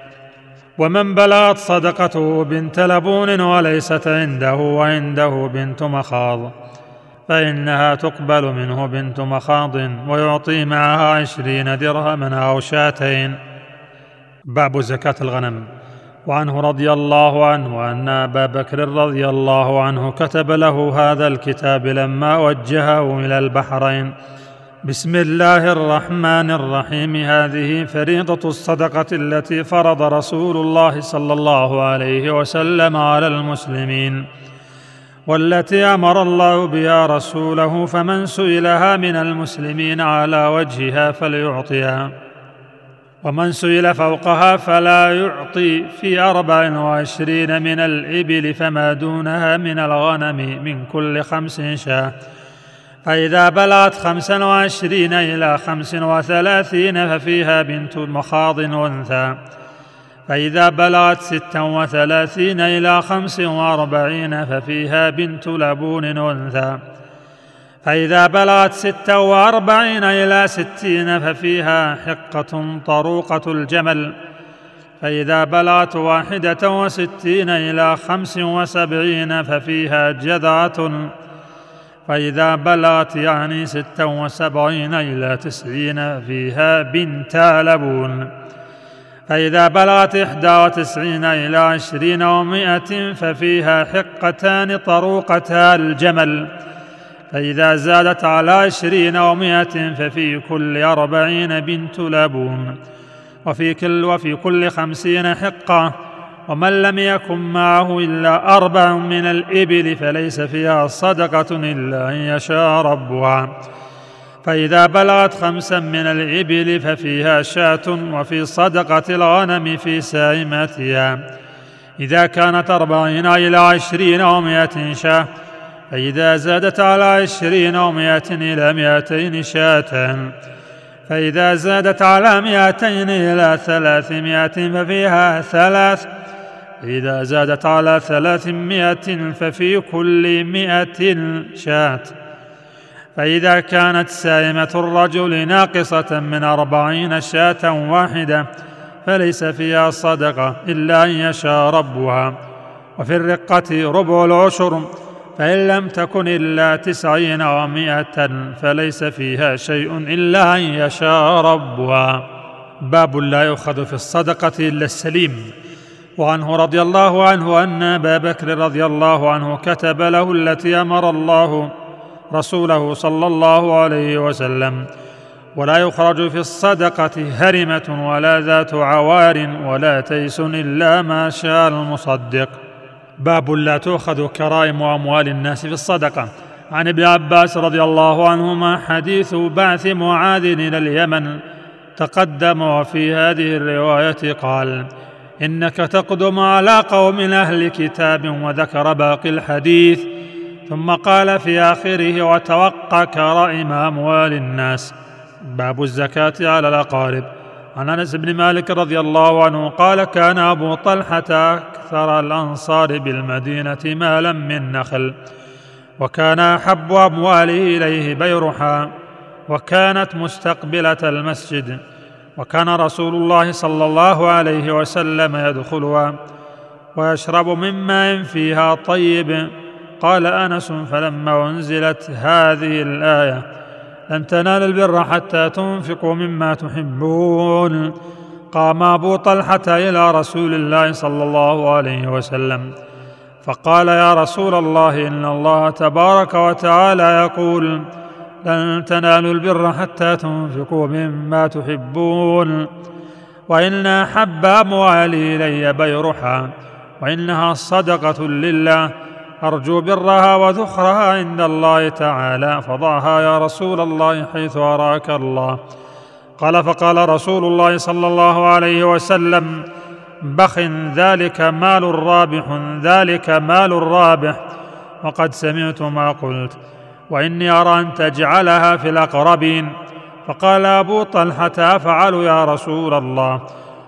S2: ومن بلغت صدقته بنت لبون وليست عنده وعنده بنت مخاض فإنها تقبل منه بنت مخاض ويعطي معها 20 درهما أو شاتين. باب زكاة الغنم. وعنه رضي الله عنه أن أبا بكر رضي الله عنه كتب له هذا الكتاب لما وجهه إلى البحرين: بسم الله الرحمن الرحيم، هذه فريضة الصدقة التي فرض رسول الله صلى الله عليه وسلم على المسلمين، والتي أمر الله بها رسوله، فمن سئلها من المسلمين على وجهها فليعطيها، ومن سئل فوقها فلا يعطي. في 24 من الإبل فما دونها من الغنم من كل 5 شاة، فإذا بلغت 25 إلى 35 ففيها بنت مخاض أنثى، فإذا بلغت 36 إلى 45 ففيها بنت لبون أنثى، فإذا بلغت 46 إلى 60 ففيها حقة طروقة الجمل، فإذا بلغت 61 إلى 75 ففيها جذعة، فإذا بلغت 76 إلى 90 فيها بنتا لبون، فإذا بلغت 91 إلى 20 و100 ففيها حقتان طروقتا الجمل، فإذا زادت على 20 و100 ففي كل 40 بنت لبون، وفي كل 50 حقة. ومن لم يكن معه إلا 4 من الإبل فليس فيها صدقة إلا أن يشاء ربها، فإذا بلغت 5 من الإبل ففيها شاة، وفي صدقة الغنم في سائمتها إذا كانت 40 إلى 20 و100 شاة، فإذا زادت على 20 و100 إلى 200 شاة، فإذا زادت على 200 إلى 300 ففيها 3، فإذا زادت على 300 ففي كل 100 شاة، فإذا كانت سائمة الرجل ناقصة من 40 شاة واحدة فليس فيها صدقة إلا أن يشاء ربها. وفي الرقة ربع العشر، فإن لم تكن إلا 90 أو 100 فليس فيها شيء إلا أن يشاء ربها. باب لا يؤخذ في الصدقة إلا السليم. وعنه رضي الله عنه أن أبا بكر رضي الله عنه كتب له التي أمر الله رسوله صلى الله عليه وسلم: ولا يخرج في الصدقة هرمة ولا ذات عوار ولا تيس إلا ما شاء المصدق. باب لا تؤخذ كرائم أموال الناس في الصدقة. عن ابن عباس رضي الله عنهما حديث بعث معاذ إلى اليمن تقدم، وفي هذه الرواية قال: إنك تقدم على قوم أهل كتاب، وذكر باقي الحديث، ثم قال في آخره: وتوقع كرائم أموال الناس. باب الزكاة على الأقارب. عن أنس بن مالك رضي الله عنه قال: كان أبو طلحة أكثر الأنصار بالمدينة مالا من نخل، وكان أحب أمواله إليه بيرحاء، وكانت مستقبلة المسجد، وكان رسول الله صلى الله عليه وسلم يدخلها ويشرب من ماء فيها طيب. قال أنس: فلما أنزلت هذه الآية: لن تنالوا البر حتى تنفقوا مما تحبون، قام أبو طلحة إلى رسول الله صلى الله عليه وسلم فقال: يا رسول الله، إن الله تبارك وتعالى يقول: لن تنالوا البر حتى تنفقوا مما تحبون، وإن أحب أموالي إلي بيرحا، وإنها صدقة لله، أرجو برها وذخرها عند الله تعالى، فضعها يا رسول الله حيث أراك الله. قال: فقال رسول الله صلى الله عليه وسلم: بخ، ذلك مال رابح، ذلك مال رابح، وقد سمعت ما قلت، وإني أرى أن تجعلها في الأقربين. فقال أبو طلحة: أفعل يا رسول الله؟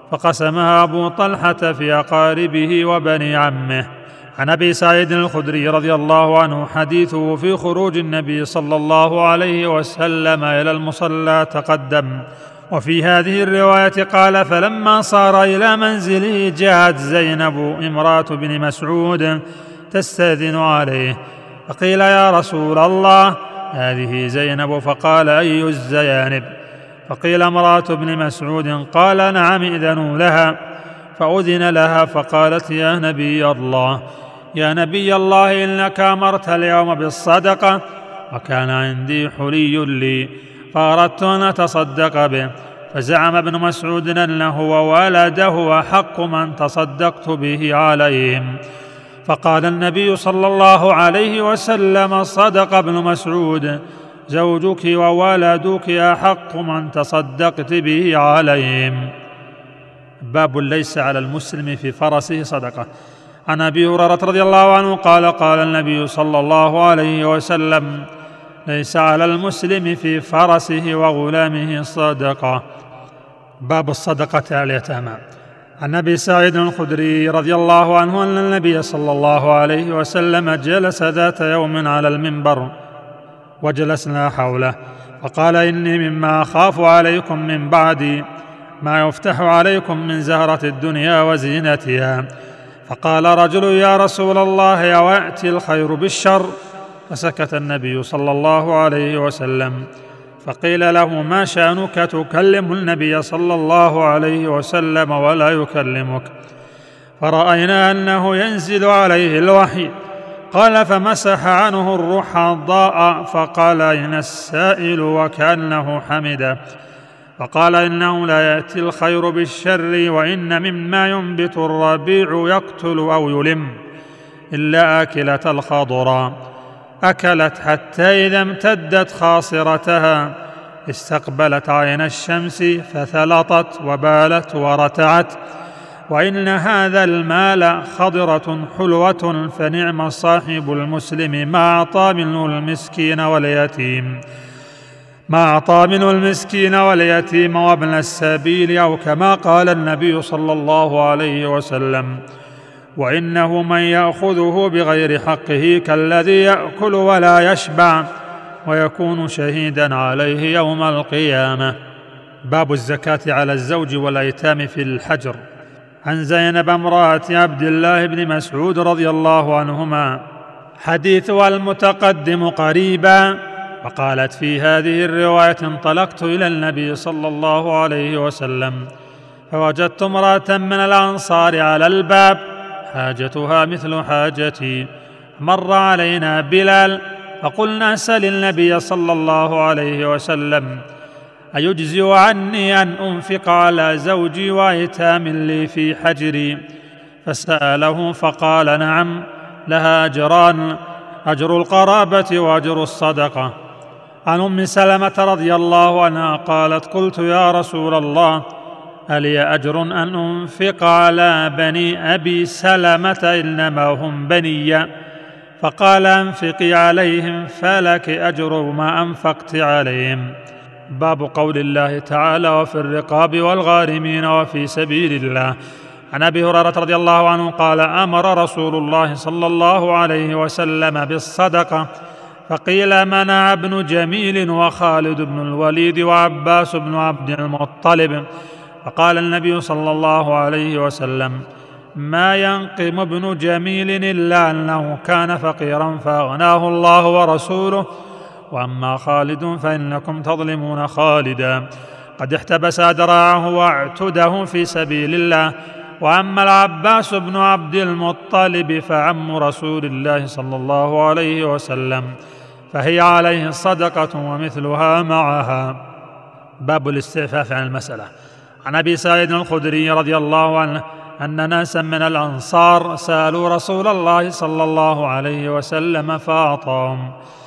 S2: فقسمها أبو طلحة في أقاربه وبني عمه. عن أبي سعيد الخدري رضي الله عنه حديثه في خروج النبي صلى الله عليه وسلم إلى المصلى تقدم، وفي هذه الرواية قال: فلما صار إلى منزله جاءت زينب امرأة بن مسعود تستأذن عليه، فقيل: يا رسول الله، هذه زينب. فقال: أي الزيانب؟ فقيل: امرأة بن مسعود. قال: نعم، إذنوا لها. فأذن لها، فقالت: يا نبي الله، يا نبي الله، إنك أمرت اليوم بالصدقة، وكان عندي حلي لي، فأردت أن أتصدق به. فزعم ابن مسعود أنه وولده أحق من تصدقت به عليهم. فقال النبي صلى الله عليه وسلم: صدق ابن مسعود، زوجك وولدك أحق من تصدقت به عليهم. باب ليس على المسلم في فرسه صدقة. عن أبي هريرة رضي الله عنه قال: قال النبي صلى الله عليه وسلم: ليس على المسلم في فرسه وغلامه صدقة. باب الصدقة على اليتامى. عن أبي سعيد الخدري رضي الله عنه أن النبي صلى الله عليه وسلم جلس ذات يوم على المنبر وجلسنا حوله، فقال: إني مما أخاف عليكم من بعدي ما يفتح عليكم من زهرة الدنيا وزينتها. فقال رجل: يا رسول الله، أويأتي الخير بالشر؟ فسكت النبي صلى الله عليه وسلم. فقيل له: ما شأنك تكلم النبي صلى الله عليه وسلم ولا يكلمك؟ فرأينا أنه ينزل عليه الوحي. قال: فمسح عنه الرحضاء، فقال: أين السائل؟ وكأنه حمده. فقال: إنه لا يأتي الخير بالشر، وإن مما ينبت الربيع يقتل أو يلم إلا آكلة الخضراء، أكلت حتى إذا امتدت خاصرتها استقبلت عين الشمس فثلطت وبالت ورتعت. وإن هذا المال خضرة حلوة، فنعم صاحب المسلم ما أعطى منه المسكين واليتيم وابن السبيل، أو كما قال النبي صلى الله عليه وسلم: وإنه من يأخذه بغير حقه كالذي يأكل ولا يشبع. ويكون شهيدا عليه يوم القيامة. باب الزكاة على الزوج والأيتام في الحجر. عن زينب امرأة عبد الله بن مسعود رضي الله عنهما حديثها المتقدم قريبا، وقالت في هذه الرواية: انطلقت إلى النبي صلى الله عليه وسلم فوجدت امرأة من الأنصار على الباب حاجتها مثل حاجتي، مر علينا بلال فقلنا: سل النبي صلى الله عليه وسلم أيجزئ عني أن أنفق على زوجي وأيتام لي في حجري؟ فسأله فقال: نعم، لها أجران، أجر القرابة وأجر الصدقة. عن أم سلمة رضي الله عنها قالت: قلت يا رسول الله ألي أجر أن أنفق على بني أبي سلمة إنما هم بني؟ فقال: أنفقي عليهم فلك أجر ما أنفقت عليهم. باب قول الله تعالى: وفي الرقاب والغارمين وفي سبيل الله. عن أبي هريرة رضي الله عنه قال: أمر رسول الله صلى الله عليه وسلم بالصدقة، فقيل: منع ابن جميل وخالد بن الوليد وعباس بن عبد المطلب. فقال النبي صلى الله عليه وسلم: ما ينقم ابن جميل إلا أنه كان فقيرا فأغناه الله ورسوله، وأما خالد فإنكم تظلمون خالدا، قد احتبس أدراعه واعتده في سبيل الله. وأما العباس بن عبد المطلب فعم رسول الله صلى الله عليه وسلم، فهي عليه صدقة ومثلها معها. باب الاستعفاف عن المسألة. عن أبي سعيد الخدري رضي الله عنه أن ناسا من الأنصار سألوا رسول الله صلى الله عليه وسلم فأعطاهم،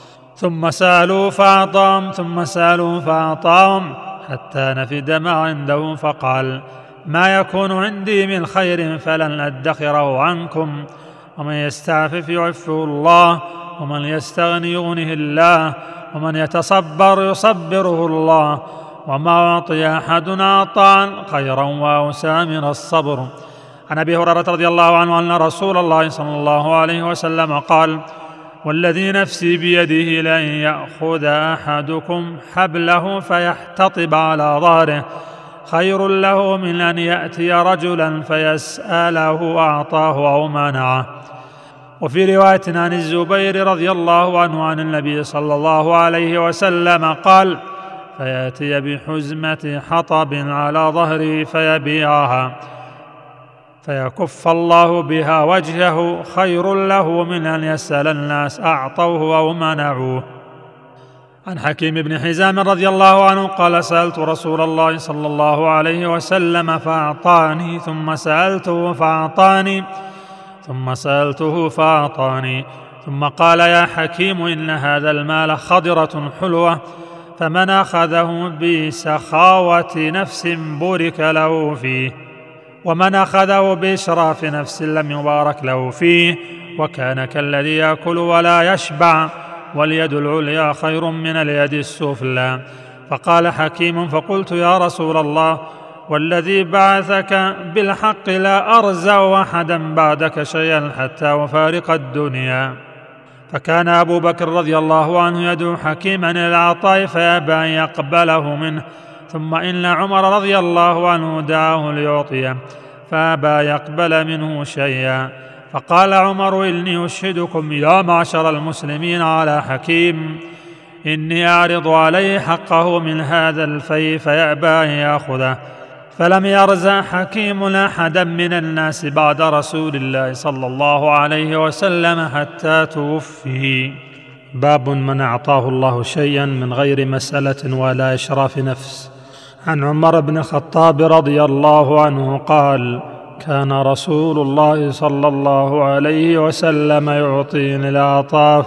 S2: ثم سألوا فأعطاهم، ثم سألوا فأعطاهم، حتى نفد ما عنده، فقال: ما يكون عندي من خير فلن أدخره عنكم، ومن يستعفف يعفه الله، ومن يستغني يغنه الله، ومن يتصبر يصبره الله، وما أعطي أحد عطاء خيرا وأوسع من الصبر. عن أبي هريرة رضي الله عنه أن رسول الله صلى الله عليه وسلم قال: والذي نفسي بيده لن يأخذ أحدكم حبله فيحتطب على ظهره خير له من أن يأتي رجلا فيسأله أعطاه أو منعه. وفي رواية عن الزبير رضي الله عنه عن النبي صلى الله عليه وسلم قال: فيأتي بحزمة حطب على ظهره فيبيعها فيكف الله بها وجهه خير له من أن يسأل الناس أعطوه أو منعوه. عن حكيم بن حزام رضي الله عنه قال: سألت رسول الله صلى الله عليه وسلم فأعطاني، ثم سألته فأعطاني، ثم سألته فأعطاني، ثم قال: يا حكيم إن هذا المال خضرة حلوة، فمن أخذه بسخاوة نفس بورك له فيه، ومن أخذه بإشراف نفس لم يبارك له فيه، وكان كالذي يأكل ولا يشبع، واليد العليا خير من اليد السفلى. فقال حكيم: فقلت يا رسول الله والذي بعثك بالحق لا أرزع أحدا بعدك شيئا حتى أفارق الدنيا. فكان أبو بكر رضي الله عنه يدعو حكيما إلى العطاء فيأبى أن يقبله منه، ثم إن عمر رضي الله عنه دعاه ليعطيه فأبى يقبل منه شيئا. فقال عمر: إني أشهدكم يا معشر المسلمين على حكيم، إني أعرض عليه حقه من هذا الفيء فيأبى أن يأخذه. فلم يرزق حكيم أحدا من الناس بعد رسول الله صلى الله عليه وسلم حتى توفي. باب من أعطاه الله شيئا من غير مسألة ولا إشراف نفس. عن عمر بن الخطاب رضي الله عنه قال: كان رسول الله صلى الله عليه وسلم يعطيني العطاء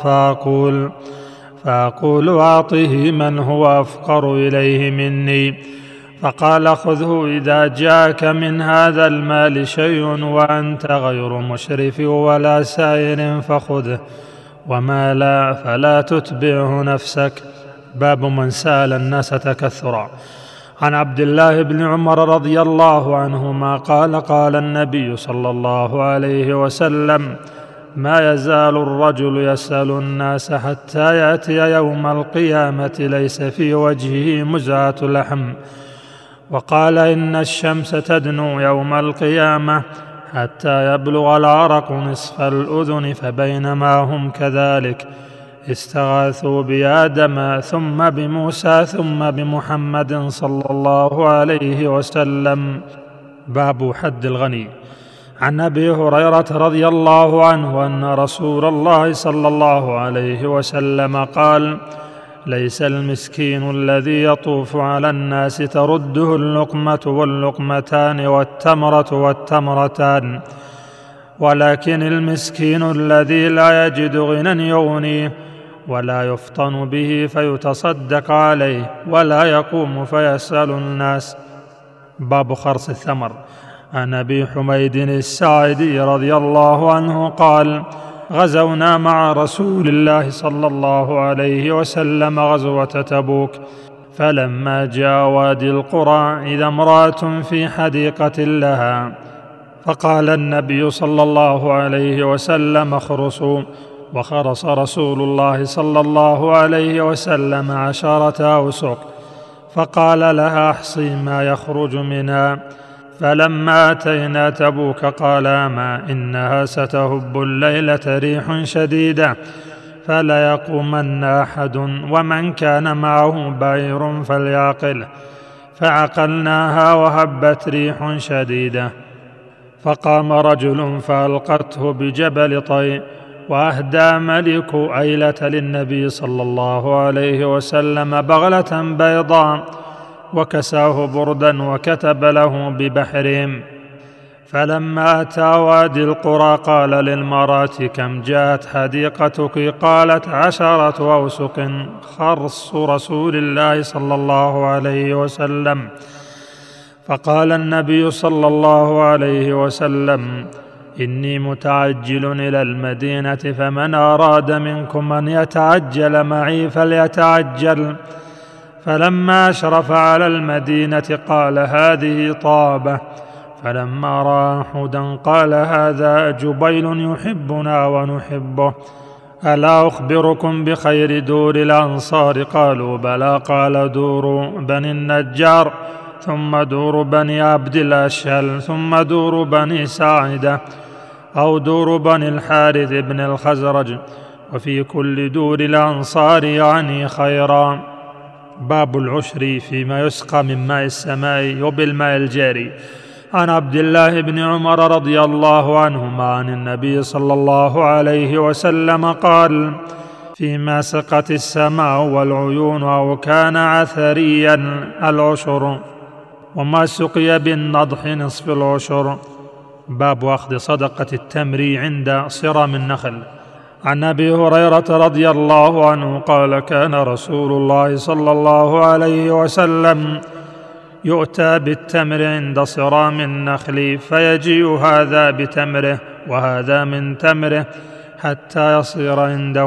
S2: فأقول أعطه من هو أفقر إليه مني، فقال: خذه إذا جاءك من هذا المال شيء وأنت غير مشرف ولا سائر فخذه، وما لا فلا تتبعه نفسك. باب من سأل الناس تكثرا. عن عبد الله بن عمر رضي الله عنهما قال: قال النبي صلى الله عليه وسلم: ما يزال الرجل يسأل الناس حتى يأتي يوم القيامة ليس في وجهه مزعة لحم. وقال إن الشمس تدنو يوم القيامة حتى يبلغ العرق نصف الأذن، فبينما هم كذلك استغاثوا بآدم ثم بموسى ثم بمحمد صلى الله عليه وسلم. باب حد الغني. عن أبي هريرة رضي الله عنه أن رسول الله صلى الله عليه وسلم قال: ليس المسكين الذي يطوف على الناس ترده اللقمة واللقمتان والتمرة والتمرتان، ولكن المسكين الذي لا يجد غنى يغنيه ولا يفطن به فيتصدق عليه ولا يقوم فيسأل الناس. باب خرص الثمر. عن أبي حميد الساعدي رضي الله عنه قال: غزونا مع رسول الله صلى الله عليه وسلم غزوة تبوك، فلما جاء وادي القرى إذا امرأة في حديقة لها، فقال النبي صلى الله عليه وسلم: اخرصوا. وخرص رسول الله صلى الله عليه وسلم 10 أوسق، فقال لها: احصي ما يخرج منها. فلما أتينا تبوك قال: أما إنها ستهب الليلة ريح شديدة فلا يقومن أحد، ومن كان معه بعير فليعقله. فعقلناها وهبت ريح شديدة، فقام رجل فألقته بجبل طي، وأهدى ملك أيلة للنبي صلى الله عليه وسلم بغلة بيضاء، وكساه بردا وكتب له ببحرهم. فلما أتى وادي القرى قال للمرأة: كم جاءت حديقتك؟ قالت: 10 أوسق، خرص رسول الله صلى الله عليه وسلم. فقال النبي صلى الله عليه وسلم: إني متعجل إلى المدينة، فمن أراد منكم أن يتعجل معي فليتعجل. فلما أشرف على المدينة قال: هذه طابة. فلما رأى حودا قال: هذا جبيل يحبنا ونحبه، ألا أخبركم بخير دور الأنصار؟ قالوا: بلى. قال: دور بني النجار، ثم دور بني عبد الأشهل، ثم دور بني ساعدة، أو دور بني الحارث بن الخزرج، وفي كل دور الأنصار يعني خيرا. باب العشر فيما يسقى من ماء السماء وبالماء الجاري. عن عبد الله بن عمر رضي الله عنهما عن النبي صلى الله عليه وسلم قال: فيما سقت السماء والعيون أو كان عثريا العشر، وما سقي بالنضح نصف العشر. باب أخذ صدقة التمر عند صرام النخل. عن أبي هريرة رضي الله عنه قال: كان رسول الله صلى الله عليه وسلم يؤتى بالتمر عند صرام النخل، فيجيء هذا بتمره وهذا من تمره حتى يصير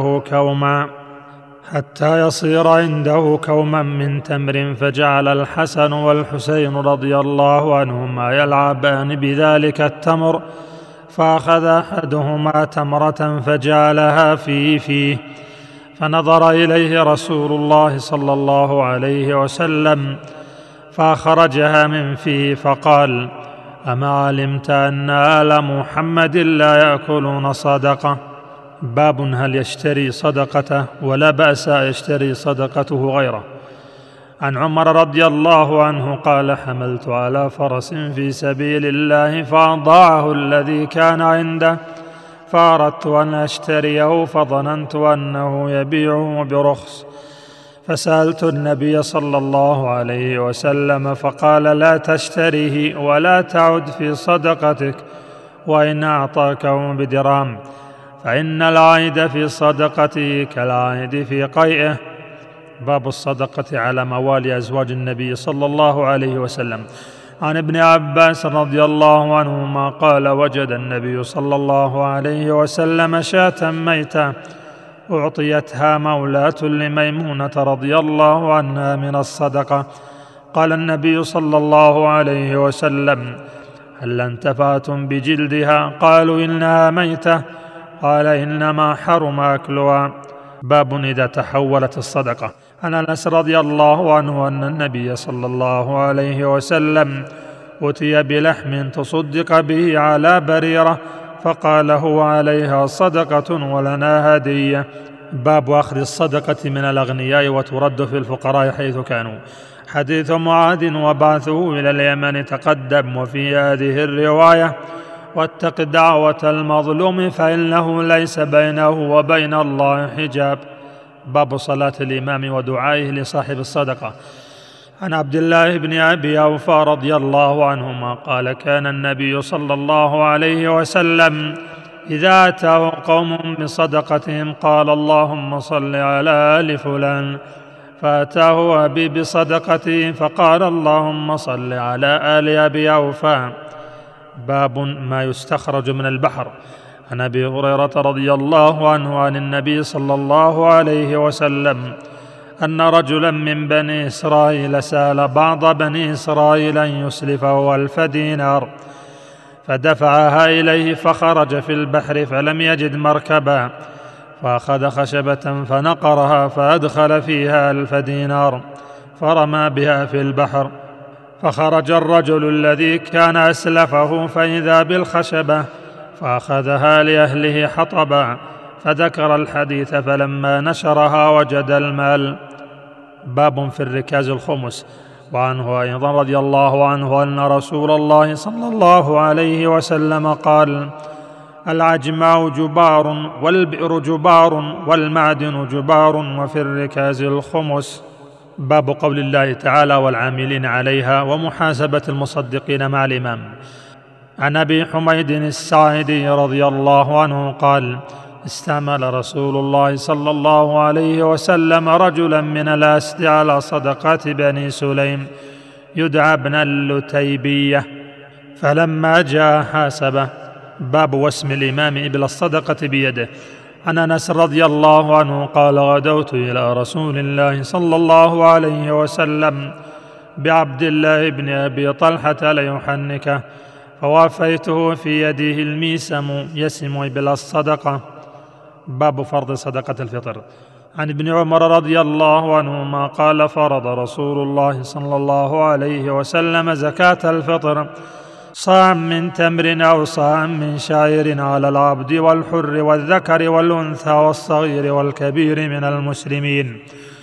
S2: عنده كوما من تمر. فجعل الحسن والحسين رضي الله عنهما يلعبان بذلك التمر، فأخذ أحدهما تمرة فجعلها في فيه، فنظر إليه رسول الله صلى الله عليه وسلم فأخرجها من فيه فقال: أما علمت أن آل محمد لا يأكلون صدقة؟ باب هل يشتري صدقته ولا بأس يشتري صدقته غيره. عن عمر رضي الله عنه قال: حملت على فرس في سبيل الله فأضاعه الذي كان عنده، فأردت أن أشتريه فظننت أنه يبيعه برخص، فسألت النبي صلى الله عليه وسلم فقال: لا تشتريه ولا تعد في صدقتك، وإن أعطاكه بدرهم، فإن العائد في صدقته كالعائد في قيئه. باب الصدقة على موالي أزواج النبي صلى الله عليه وسلم. عن ابن عباس رضي الله عنهما قال: وجد النبي صلى الله عليه وسلم شاة ميتة أعطيتها مولاة لميمونة رضي الله عنها من الصدقة. قال النبي صلى الله عليه وسلم: هل انتفعتم بجلدها؟ قالوا: إنها ميتة. قال إنما حرم أكلها. باب إذا تحولت الصدقة. عن أنس رضي الله عنه أن النبي صلى الله عليه وسلم أتي بلحم تصدق به على بريرة فقال هو عليها صدقة ولنا هدية. باب أخذ الصدقة من الأغنياء وترد في الفقراء حيث كانوا. حديث معاذ وبعثه إلى اليمن تقدم. وفي هذه الرواية واتق دعوة المظلوم فإنه ليس بينه وبين الله حجاب. باب صلاة الإمام ودعائه لصاحب الصدقة. عن عبد الله بن أبي أوفى رضي الله عنهما قال كان النبي صلى الله عليه وسلم إذا أتاه قوم بصدقتهم قال اللهم صل على آل فلان، فأتاه أبي بصدقته فقال اللهم صل على آل أبي أوفى. باب ما يستخرج من البحر. عن أبي هريرة رضي الله عنه عن النبي صلى الله عليه وسلم أن رجلا من بني إسرائيل سأل بعض بني إسرائيل أن يسلفه 1000 دينار فدفعها إليه فخرج في البحر فلم يجد مركبا فأخذ خشبة فنقرها فأدخل فيها 1000 دينار فرمى بها في البحر، فخرج الرجل الذي كان أسلفه فإذا بالخشبة فأخذها لأهله حطبا فذكر الحديث فلما نشرها وجد المال. باب في الركاز الخمس. وعنه أيضا رضي الله عنه أن رسول الله صلى الله عليه وسلم قال العجماء جبار والبئر جبار والمعدن جبار وفي الركاز الخمس. باب قول الله تعالى والعاملين عليها ومحاسبة المصدقين مع الإمام. عن أبي حميد الساعدي رضي الله عنه قال استعمل رسول الله صلى الله عليه وسلم رجلا من الأسد على صدقات بني سليم يدعى ابن اللتيبية فلما جاء حاسبه. باب وسم الإمام إبل الصدقة بيده. عن أنس رضي الله عنه قال غدوت إلى رسول الله صلى الله عليه وسلم بعبد الله بن أبي طلحة ليحنكه فوافيته في يده الميسم يسم إبل الصدقة. باب فرض صدقة الفطر. عن ابن عمر رضي الله عنهما قال فرض رسول الله صلى الله عليه وسلم زكاة الفطر صاع من تمر أو صاع من شعير على العبد والحر والذكر والأنثى والصغير والكبير من المسلمين،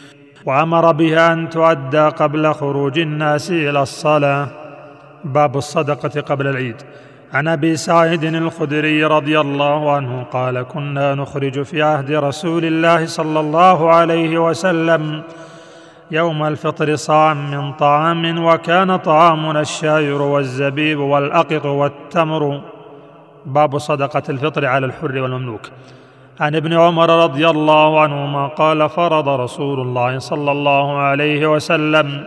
S2: وأمر بها أن تؤدى قبل خروج الناس إلى الصلاة. باب الصدقة قبل العيد. عن أبي سعيد الخدري رضي الله عنه قال كنا نخرج في عهد رسول الله صلى الله عليه وسلم يوم الفطر صاعا من طعام وكان طعامنا الشعير والزبيب والأقط والتمر. باب صدقة الفطر على الحر والمملوك. عن ابن عمر رضي الله عنهما قال فرض رسول الله صلى الله عليه وسلم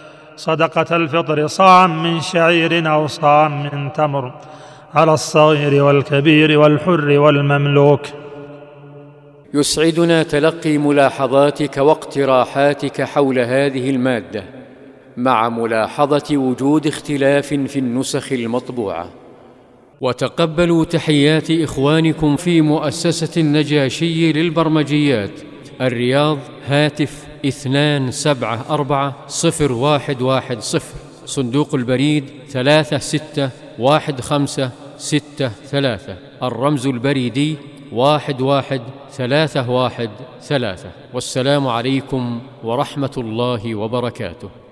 S2: صدقة الفطر صاعا من شعير أو صاعا من تمر على الصغير والكبير والحر والمملوك.
S1: يسعدنا تلقي ملاحظاتك واقتراحاتك حول هذه المادة مع ملاحظة وجود اختلاف في النسخ المطبوعة. وتقبلوا تحيات إخوانكم في مؤسسة النجاشي للبرمجيات الرياض، هاتف 274-0110، صندوق البريد 361563، الرمز البريدي 11313. والسلام عليكم ورحمة الله وبركاته.